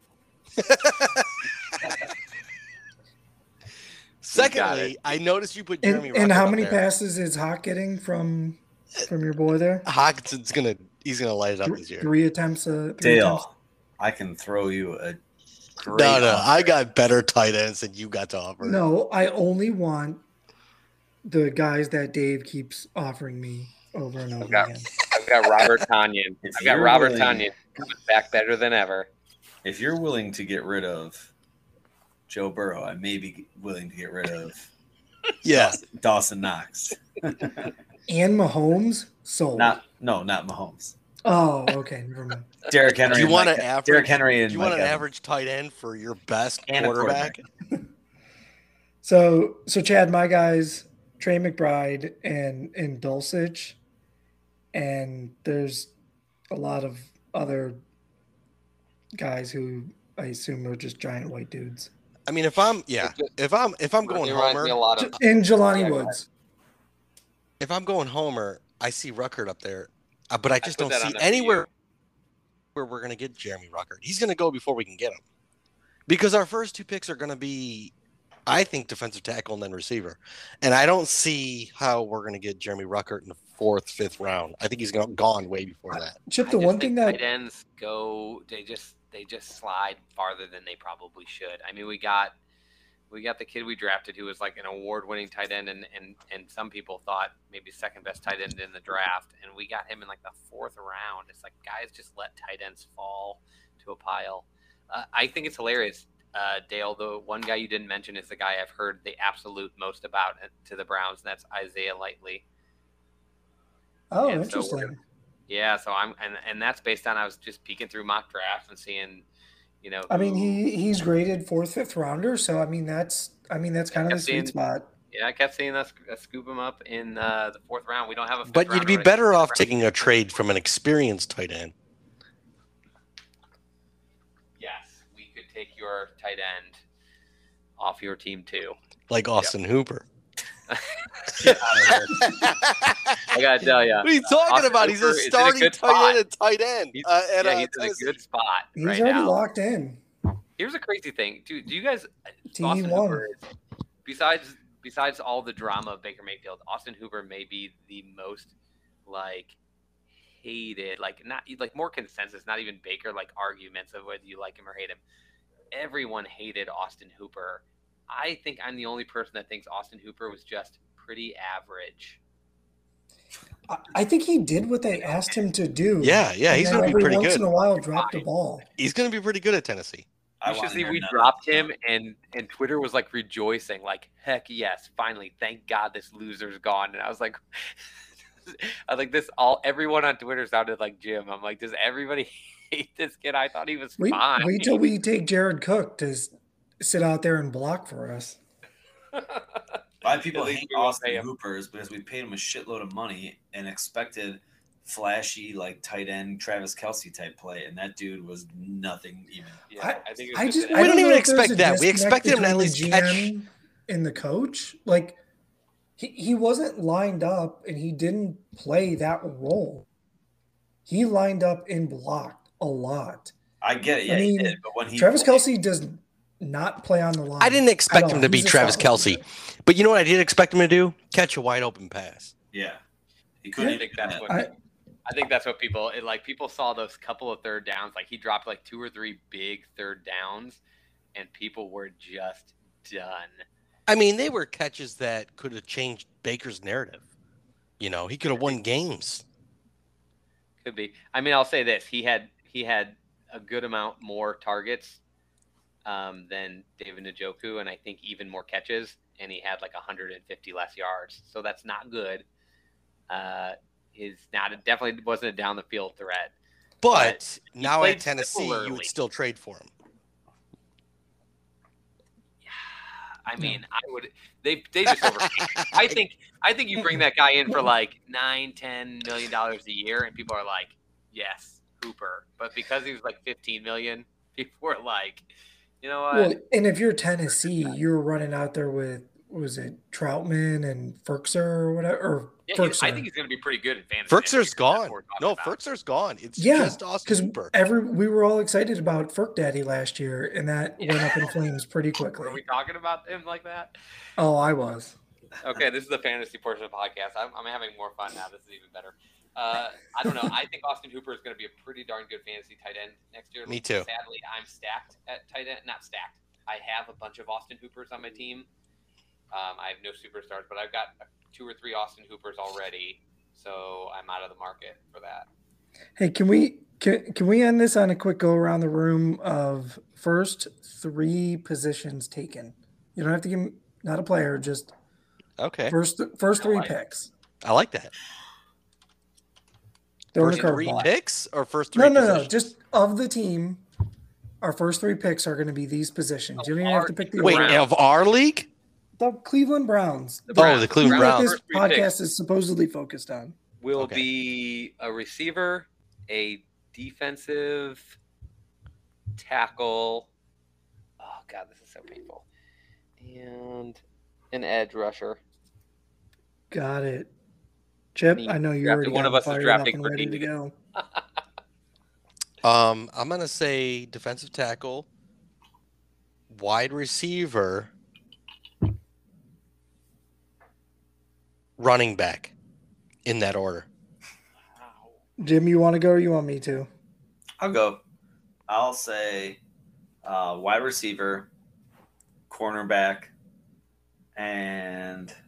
Secondly, I noticed you put Jeremy And, and Ruckert how up many there. passes is Hawk getting from from your boy there? Hawkinson's gonna he's gonna light it up Three, this year. three attempts. Uh, three attempts. Dale, I can throw you a great No, no, offer. I got better tight ends than you got to offer. No, I only want the guys that Dave keeps offering me over and over got- again. I've got Robert Tanyan. If I've got you're Robert willing- Tanyan coming back better than ever. If you're willing to get rid of Joe Burrow, I may be willing to get rid of Yeah, Dawson Knox. And Mahomes sold. Not no, not Mahomes. Oh, okay, never mind. Derrick Henry. do you and want Mike- an average? Derrick Henry do and you want Mike an Evans. average tight end for your best And a quarterback? So, so Chad, my guys, Trey McBride and and Dulcich, and there's a lot of other guys who I assume are just giant white dudes. I mean, if I'm yeah, if I'm if I'm going It reminds me a Homer, lot of And Jelani Yeah, go ahead. Woods. if I'm going Homer, I see Ruckert up there, uh, but I just put don't that on see there for anywhere you. where we're gonna get Jeremy Ruckert. He's gonna go before we can get him, because our first two picks are gonna be, I think, defensive tackle and then receiver, and I don't see how we're gonna get Jeremy Ruckert in the fourth, fifth round. I think he's gonna gone way before that. Chip, I the just one think thing that tight ends go, they just they just slide farther than they probably should. I mean, we got we got the kid we drafted who was like an award-winning tight end, and and and some people thought maybe second best tight end in the draft, and we got him in like the fourth round. It's like guys just let tight ends fall to a pile. Uh, I think it's hilarious. Uh, Dale, the one guy you didn't mention is the guy I've heard the absolute most about to the Browns, and that's Isaiah Likely. oh, and so we're interesting. Yeah, so I'm and and that's based on I was just peeking through mock drafts and seeing, You know, I mean, who- he he's graded fourth, fifth rounder, so I mean that's I mean that's kind of the kept sweet seeing- spot. yeah, I kept seeing us uh, scoop him up in uh, the fourth round. We don't have a. fifth But you'd rounder be right better now. off taking a trade from an experienced tight end. Yes, we could take your tight end off your team too. Like Austin Hooper. Get out of here. I gotta tell you, What are you talking Austin about? He's Hooper a is in a starting good tight spot. end and tight end. he's, Uh, at, yeah, uh, he's in a Tennessee. good spot He's right already now. locked in. Here's a crazy thing, dude. Do you guys? T Austin one. Hooper is, besides besides all the drama of Baker Mayfield, Austin Hooper may be the most like hated, like not like more consensus, not even Baker like arguments of whether you like him or hate him. Everyone hated Austin Hooper. I think I'm the only person that thinks Austin Hooper was just pretty average. I- I think he did what they asked him to do. Yeah, yeah, and he's then gonna be every pretty once good. in a while dropped the ball. He's going to be pretty good at Tennessee. I You should wanna see hear we none of dropped that him, stuff. and and Twitter was like rejoicing, like heck yes, finally, thank God this loser's gone. And I was like, I was like this all everyone on Twitter sounded like Jim. I'm like, does everybody hate this kid? I thought he was Wait, fine. wait till we take Jared Cook to s- sit out there and block for us. Why people At least hate we won't Austin pay him. Hooper is because we paid him a shitload of money and expected flashy, like tight end Travis Kelce type play, and that dude was nothing even. Yeah, I, think it was I just, just an- I We don't didn't know even if there's expect a that. We disconnect expected him to at between least the catch- G M and the coach. Like he he wasn't lined up and he didn't play that role. He lined up and blocked a lot. I get it, yeah, I mean, he did, but when he Travis played- Kelce does not play on the line. I didn't expect at him all. to be He's a Travis slot Kelce. receiver. But you know what I did expect him to do? Catch a wide open pass. yeah, he I couldn't. think even that's do what that. I- I think that's what people it, like. People saw those couple of third downs, like he dropped like two or three big third downs, and people were just done. I mean, they were catches that could have changed Baker's narrative. You know, he could have won games. Could be. I mean, I'll say this: he had he had a good amount more targets um, than David Njoku, and I think even more catches, and he had like one hundred fifty less yards. So that's not good. Uh, he's not it definitely wasn't a down the field threat. But he now played at Tennessee, you similarly. would still trade for him. I mean, I would. They they just over. I think I think you bring that guy in for like nine, ten million dollars a year, and people are like, yes, Hooper. But because he was like fifteen million, people were like, you know what? Well, and if you're Tennessee, you're running out there with what was it Troutman and Ferkser or whatever? Or Yeah, he- I Ferkser. think he's going to be pretty good in fantasy. Ferkser's That's gone. what we're talking No, about. Ferkser's gone. It's Yeah, just Austin because Hooper. every we were all excited about Ferk Daddy last year, and that Yeah. went up in flames pretty Were we quickly. talking about him like that? Oh, I was. Okay, this is the fantasy portion of the podcast. I'm, I'm having more fun now. This is even better. Uh, I don't know. I think Austin Hooper is going to be a pretty darn good fantasy tight end next year. Me too. Sadly, I'm stacked at tight end. Not stacked. I have a bunch of Austin Hoopers on my team. Um, I have no superstars, but I've got two or three Austin Hoopers already, so I'm out of the market for that. Hey, can we can, can we end this on a quick go around the room of first three positions taken? You don't have to give me- not a player, just Okay. first first three like it. picks. I like that. Throw in a First three curveball. picks or first three No, no, no. positions? Just of the team, our first three picks are going to be these positions. You don't even have to pick the Wait, order. of our league? The Cleveland Browns. The Oh, Browns. the Cleveland Browns Browns. This first three picks podcast is supposedly focused on. will Okay. be a receiver, a defensive tackle. Oh God, this is so painful. And an edge rusher. Got it. Chip, Me. I know you Drafted- already one got of us is fired up drafting and for ready to Dean. go. Um, I'm gonna say defensive tackle, wide receiver, running back, in that order. Jim, you want to go or you want me to? I'll go. I'll say uh, wide receiver, cornerback, and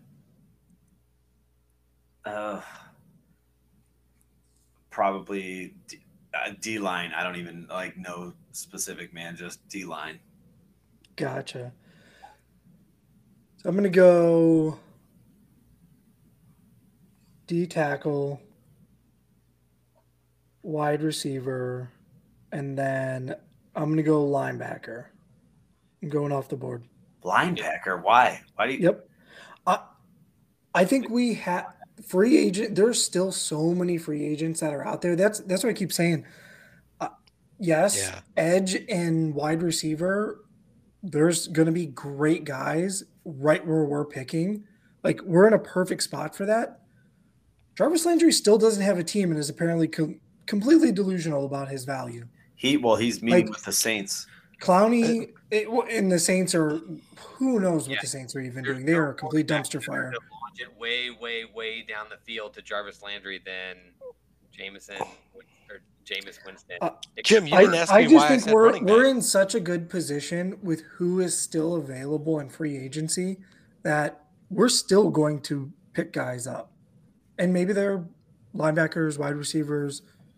uh, probably D, uh, D line. I don't even like know specific man, just D line. Gotcha. So I'm going to go D tackle, wide receiver, and then I'm gonna go linebacker. I'm going off the board. Linebacker? Why? Why do you? Yep. I I think we have free agent. There's still so many free agents that are out there. That's that's what I keep saying. Uh, yes, Yeah. edge and wide receiver. There's going to be great guys right where we're picking. Like we're in a perfect spot for that. Jarvis Landry still doesn't have a team and is apparently com- completely delusional about his value. He well, he's meeting Like- with the Saints. Clowney it, and the Saints are who knows what Yeah. the Saints are even There's doing. They no are a complete quarterback dumpster better fire. to launch it way, way, way down the field to Jarvis Landry than Jameson or Jameis Winston. Uh, Jim, you I, didn't ask I me just why I think said we're running we're back. in such a good position with who is still available in free agency that we're still going to pick guys up, and maybe they're linebackers, wide receivers,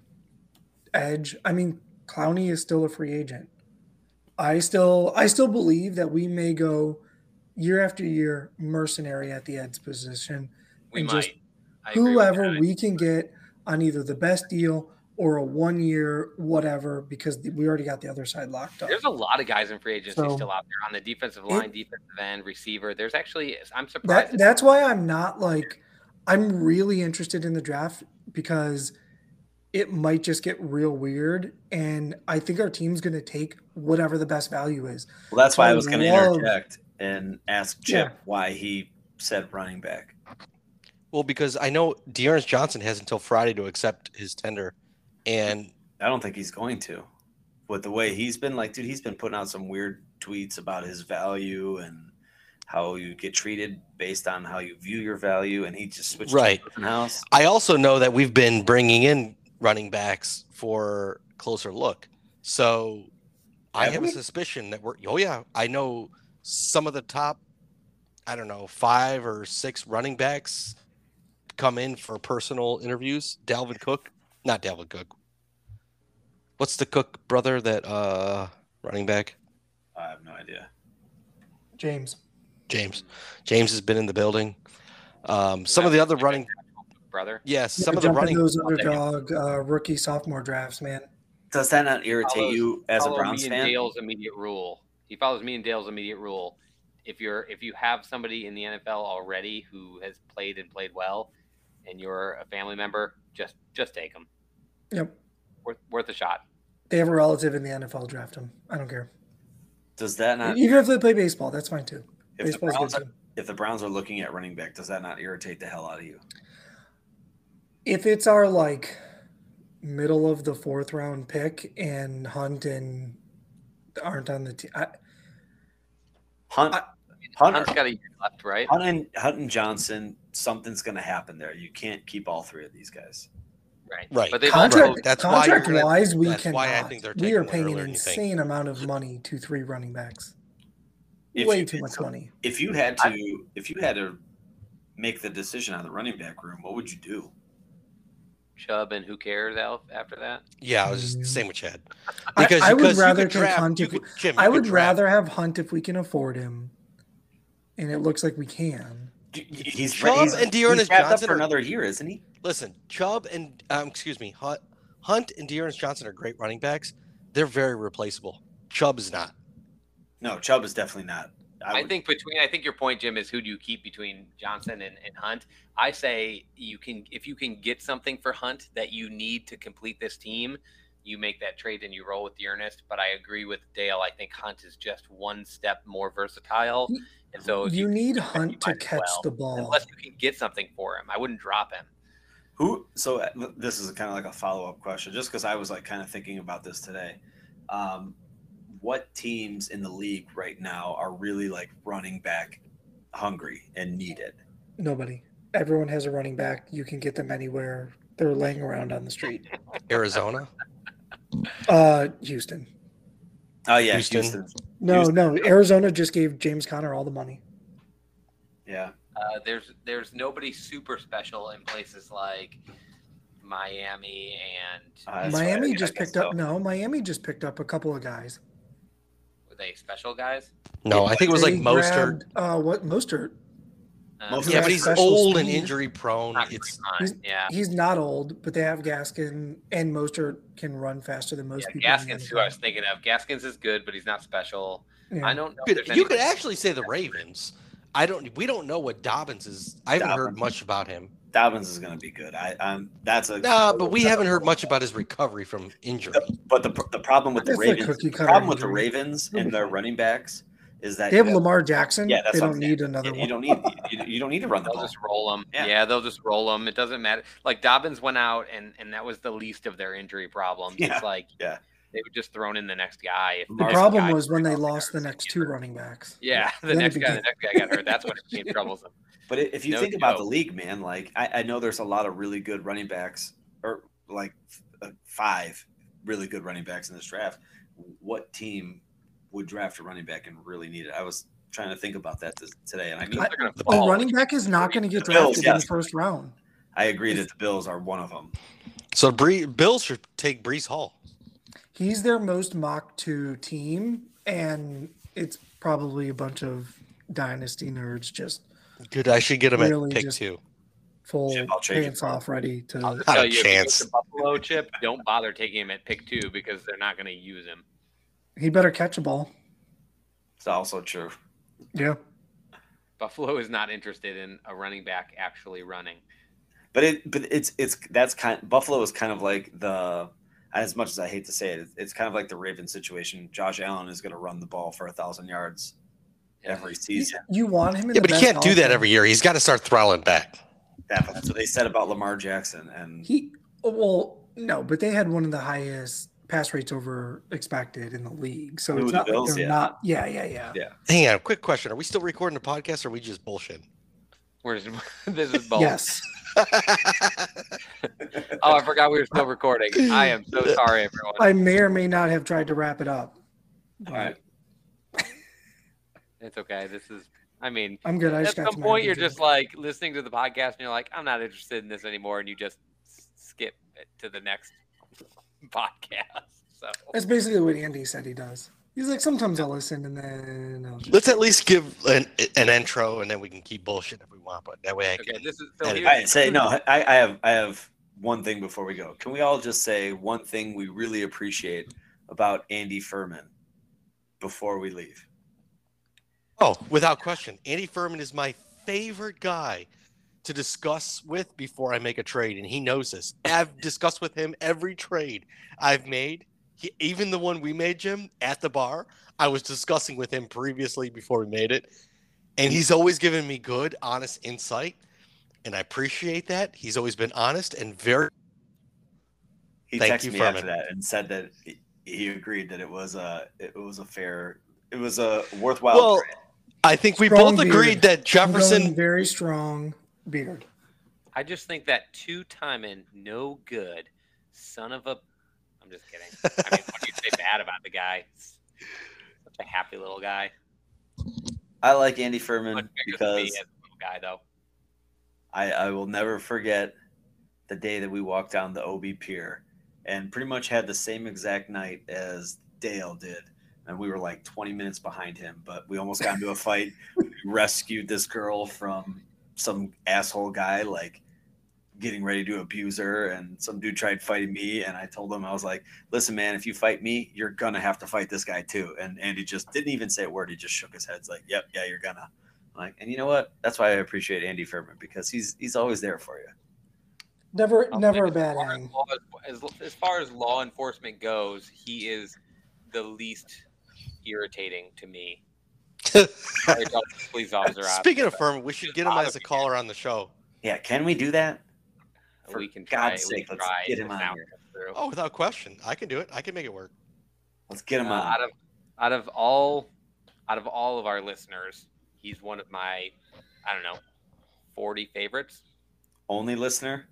edge. I mean, Clowney is still a free agent. I still I still believe that we may go year after year mercenary at the edge position, we and might. just I agree with whoever that. we can get on either the best deal or a one year whatever, because we already got the other side locked up. There's a lot of guys in free agency So, still out there on the defensive line, defensive end, receiver. There's actually, I'm surprised. That that- that's why I'm not like I'm really interested in the draft because it might just get real weird, and I think our team's going to take whatever the best value is. Well, that's why I I was going to love- interject and ask Chip Yeah. why he said running back. Well, because I know Dearness Johnson has until Friday to accept his tender, and I don't think he's going to. With the way he's been, like, dude, he's been putting out some weird tweets about his value and how you get treated based on how you view your value, and he just switched Right. to a different house. I also know that we've been bringing in running backs for closer look. So I Have have a we? suspicion that we're. Oh yeah, I know some of the top. I don't know, five or six running backs come in for personal interviews. Dalvin Cook, not Dalvin Cook. What's the Cook brother that uh running back? I have no idea. James. James. James has been in the building. Um, some of the other running, brother. yes, Yeah, some of the jump in running. those I'll take it. underdog uh, rookie sophomore drafts, man. Does that not irritate Follows- you as a follow Browns me fan? and Dale's immediate rule. He follows me and Dale's immediate rule. If you're if you have somebody in the N F L already who has played and played well, and you're a family member, just just take them. Yep. Worth worth a shot. They have a relative in the N F L, draft them. I don't care. Does that not? Even if they play baseball, that's fine too. If the Baseball's Browns good are, too. if the Browns are looking at running back, does that not irritate the hell out of you? If it's our like middle of the fourth round pick and Hunt and aren't on the team, Hunt, I- Hunt, Hunt's got a year left, right? Hunt, and, Hunt and Johnson, something's going to happen there. You can't keep all three of these guys. Right. Right. But they've contract also, That's why you're contract gonna- wise, we that's cannot. why I think they're we are taking paying earlier an than you think. insane amount of money to three running backs. If Way you- too much money. If you had to, if you had to make the decision on the running back room, what would you do? Chubb and who cares Alf, after that? Yeah, I was just the same with Chad. I- Because I would because you rather could take draft- Hunt you if- could- Jim, you I could would draft- rather have Hunt if we can afford him, and it looks like we can. He's Chubb he's, and Dearness he's wrapped up Johnson for are- another year, isn't he? Listen, Chubb and um, excuse me, Hunt, Hunt and Dearness Johnson are great running backs. They're very replaceable. Chubb is not. No, Chubb is definitely not. I, would- think between I think your point, Jim, is who do you keep between Johnson and, and Hunt? I say you can if you can get something for Hunt that you need to complete this team, you make that trade and you roll with the earnest. But I agree with Dale. I think Hunt is just one step more versatile. And so if You need you Hunt to might as catch well, the ball. unless you can get something for him. I wouldn't drop him. Who? So uh, this is kind of like a follow up question, just because I was like kind of thinking about this today. Um, what teams in the league right now are really like running back hungry and need it? Nobody. Everyone has a running back. You can get them anywhere. They're laying around on the street. Arizona. Uh, Houston. Oh yeah, Houston. Houston. No, Houston. no. Arizona just gave James Conner all the money. Yeah, Uh, there's there's nobody super special in places like Miami and Uh, that's right. Miami I just guess picked up. so. No, Miami just picked up a couple of guys. were they special guys? No, I think it was like They Mostert. grabbed, Uh, what Mostert? Um, Most Yeah, has but he's special old and speed. injury prone. not It's fine. He's, Yeah. he's not old, but they have Gaskin, and Mostert can run faster than most Yeah, people. in the Gaskins, who N F L. I was thinking of. Gaskins is good, but he's not special. Yeah. I don't know. you if could, there's you could anybody- actually say the Ravens. I don't. We don't know what Dobbins is. I haven't heard Dobbins. much about him. Dobbins is going to be good. I, I'm that's a Nah, but we haven't heard much about his recovery from injury. But the the problem with the That's a Ravens, cookie the cutter problem with the injury. Ravens He'll be and their fine. running backs is that They have you Lamar Jackson. Yeah, that's they what I'm don't saying. need another you, one. you don't need you, you don't need to run the They'll ball. just roll them. Yeah. Yeah. they'll just roll them. It doesn't matter. Like Dobbins went out, and and that was the least of their injury problems. Yeah, It's like yeah. they would just thrown in the next guy. If The there's a problem guy- was when they lost the next two running backs. Yeah, the Then it next guy, became- the next guy got hurt. That's when it became troublesome. But if you No think about the joke. league, man, like I, I know there's a lot of really good running backs, or like uh, five really good running backs in this draft. What team would draft a running back and really need it? I was trying to think about that this, today, and I, I mean, could, they're gonna The The fall. running back is not going to get The Bills, drafted in yes. the first round. I agree that the Bills are one of them. So Bree, Bills should take Brees Hall. He's their most mocked to team, and it's probably a bunch of dynasty nerds just Good. I should get him Really at pick just- two. full Chip, I'll change it pants for him. off, ready I'll to. just Not a tell you, if you go chance. to Buffalo, Chip, don't bother taking him at pick two because they're not going to use him. He better catch a ball. It's also true. Yeah. Buffalo is not interested in a running back actually running. But it, but it's it's that's kind. Buffalo is kind of like the. As much as I hate to say it, it's kind of like the Ravens situation. Josh Allen is going to run the ball for a thousand yards every season. You want him in Yeah, the but he best can't do that offense. every year. He's got to start throttling back. That- That's what they said about Lamar Jackson, and He well, no, but they had one of the highest pass rates over expected in the league. So Who, it's the not Bills? like they're Yeah. not. Yeah, yeah, yeah. yeah. Hang on, quick question: Are we still recording the podcast, or are we just bullshit? Where's this is both. Yes. Oh, I forgot we were still recording. I am so sorry, everyone. I may or may not have tried to wrap it up. All right. It's okay. This is. I mean, I'm good. I at just got some to point, you're just like listening to the podcast, and you're like, I'm not interested in this anymore, and you just s- skip it to the next podcast. So That's basically what Andy said he does. He's like, sometimes I'll listen and then I'll just... Let's at least give an, an intro, and then we can keep bullshit if we want. But that way, I okay, can. this is so Edit. here's- I say no. I, I have I have one thing before we go. Can we all just say one thing we really appreciate about Andy Furman before we leave? Oh, without question, Andy Furman is my favorite guy to discuss with before I make a trade, and he knows this. I've discussed with him every trade I've made. He, even the one we made, Jim, at the bar, I was discussing with him previously before we made it. And he's always given me good, honest insight. And I appreciate that. He's always been honest and very. He Thank texted you, me after Furman. that and said that he, he agreed that it was a it was a fair, it was a worthwhile. Well, trade. I think we Strong both agreed beard. that I'm going Jefferson. very strong beard. I just think that two-timing, no good, son of a. I'm just kidding. I mean, what do you say bad about the guy? Such a happy little guy. I like Andy Much Furman bigger than me because as a little guy, though. I, I will never forget the day that we walked down the O B Pier and pretty much had the same exact night as Dale did. And we were like twenty minutes behind him, but we almost got into a fight. We rescued this girl from some asshole guy, like getting ready to abuse her. And some dude tried fighting me. And I told him, I was like, listen, man, if you fight me, you're going to have to fight this guy too. And Andy just didn't even say a word. He just shook his head. He's like, yep, yeah, you're gonna. Like, and you know what? That's why I appreciate Andy Furman, because he's he's always there for you. Never, I'll never say a bad as far as hang. law- As, as far as law enforcement goes, he is the least irritating to me. Sorry to tell the police officer out. Speaking of Furman, we should Just get him bother as a me. caller on the show. Yeah, can we do that? For we can try. God's we sake, can let's try get if him the on sound here. comes through. Oh, without question, I can do it. I can make it work. Let's get him Uh, on. out of out of all out of all of our listeners, he's one of my I don't know forty favorites. Only listener.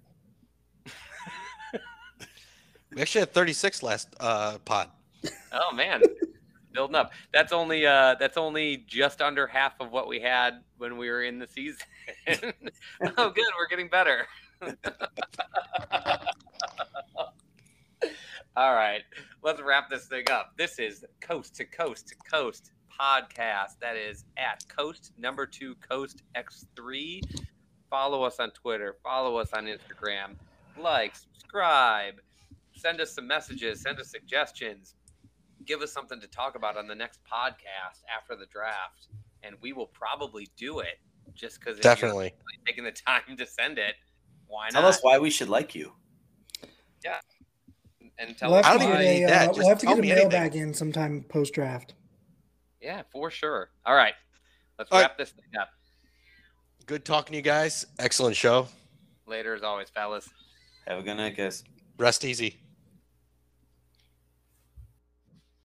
We actually had thirty-six last uh, pod. Oh man, building up. That's only uh that's only just under half of what we had when we were in the season. Oh, good, we're getting better. All right, let's wrap this thing up. This is Coast to Coast to Coast podcast. That is at Coast number two Coast X three. Follow us on Twitter. Follow us on Instagram. Like, subscribe, send us some messages, send us suggestions. Give us something to talk about on the next podcast after the draft, and we will probably do it. Just because Definitely you're taking the time to send it, why Tell not? us why we should like you. Yeah, and tell We'll us have I to don't why. even get need a, that. uh, Just we'll have to tell get a me anything. mailbag in sometime post draft. Yeah, for sure. All right, let's All wrap right. this thing up. Good talking to you guys. Excellent show. Later, as always, fellas. Have a good night, guys. Rest easy.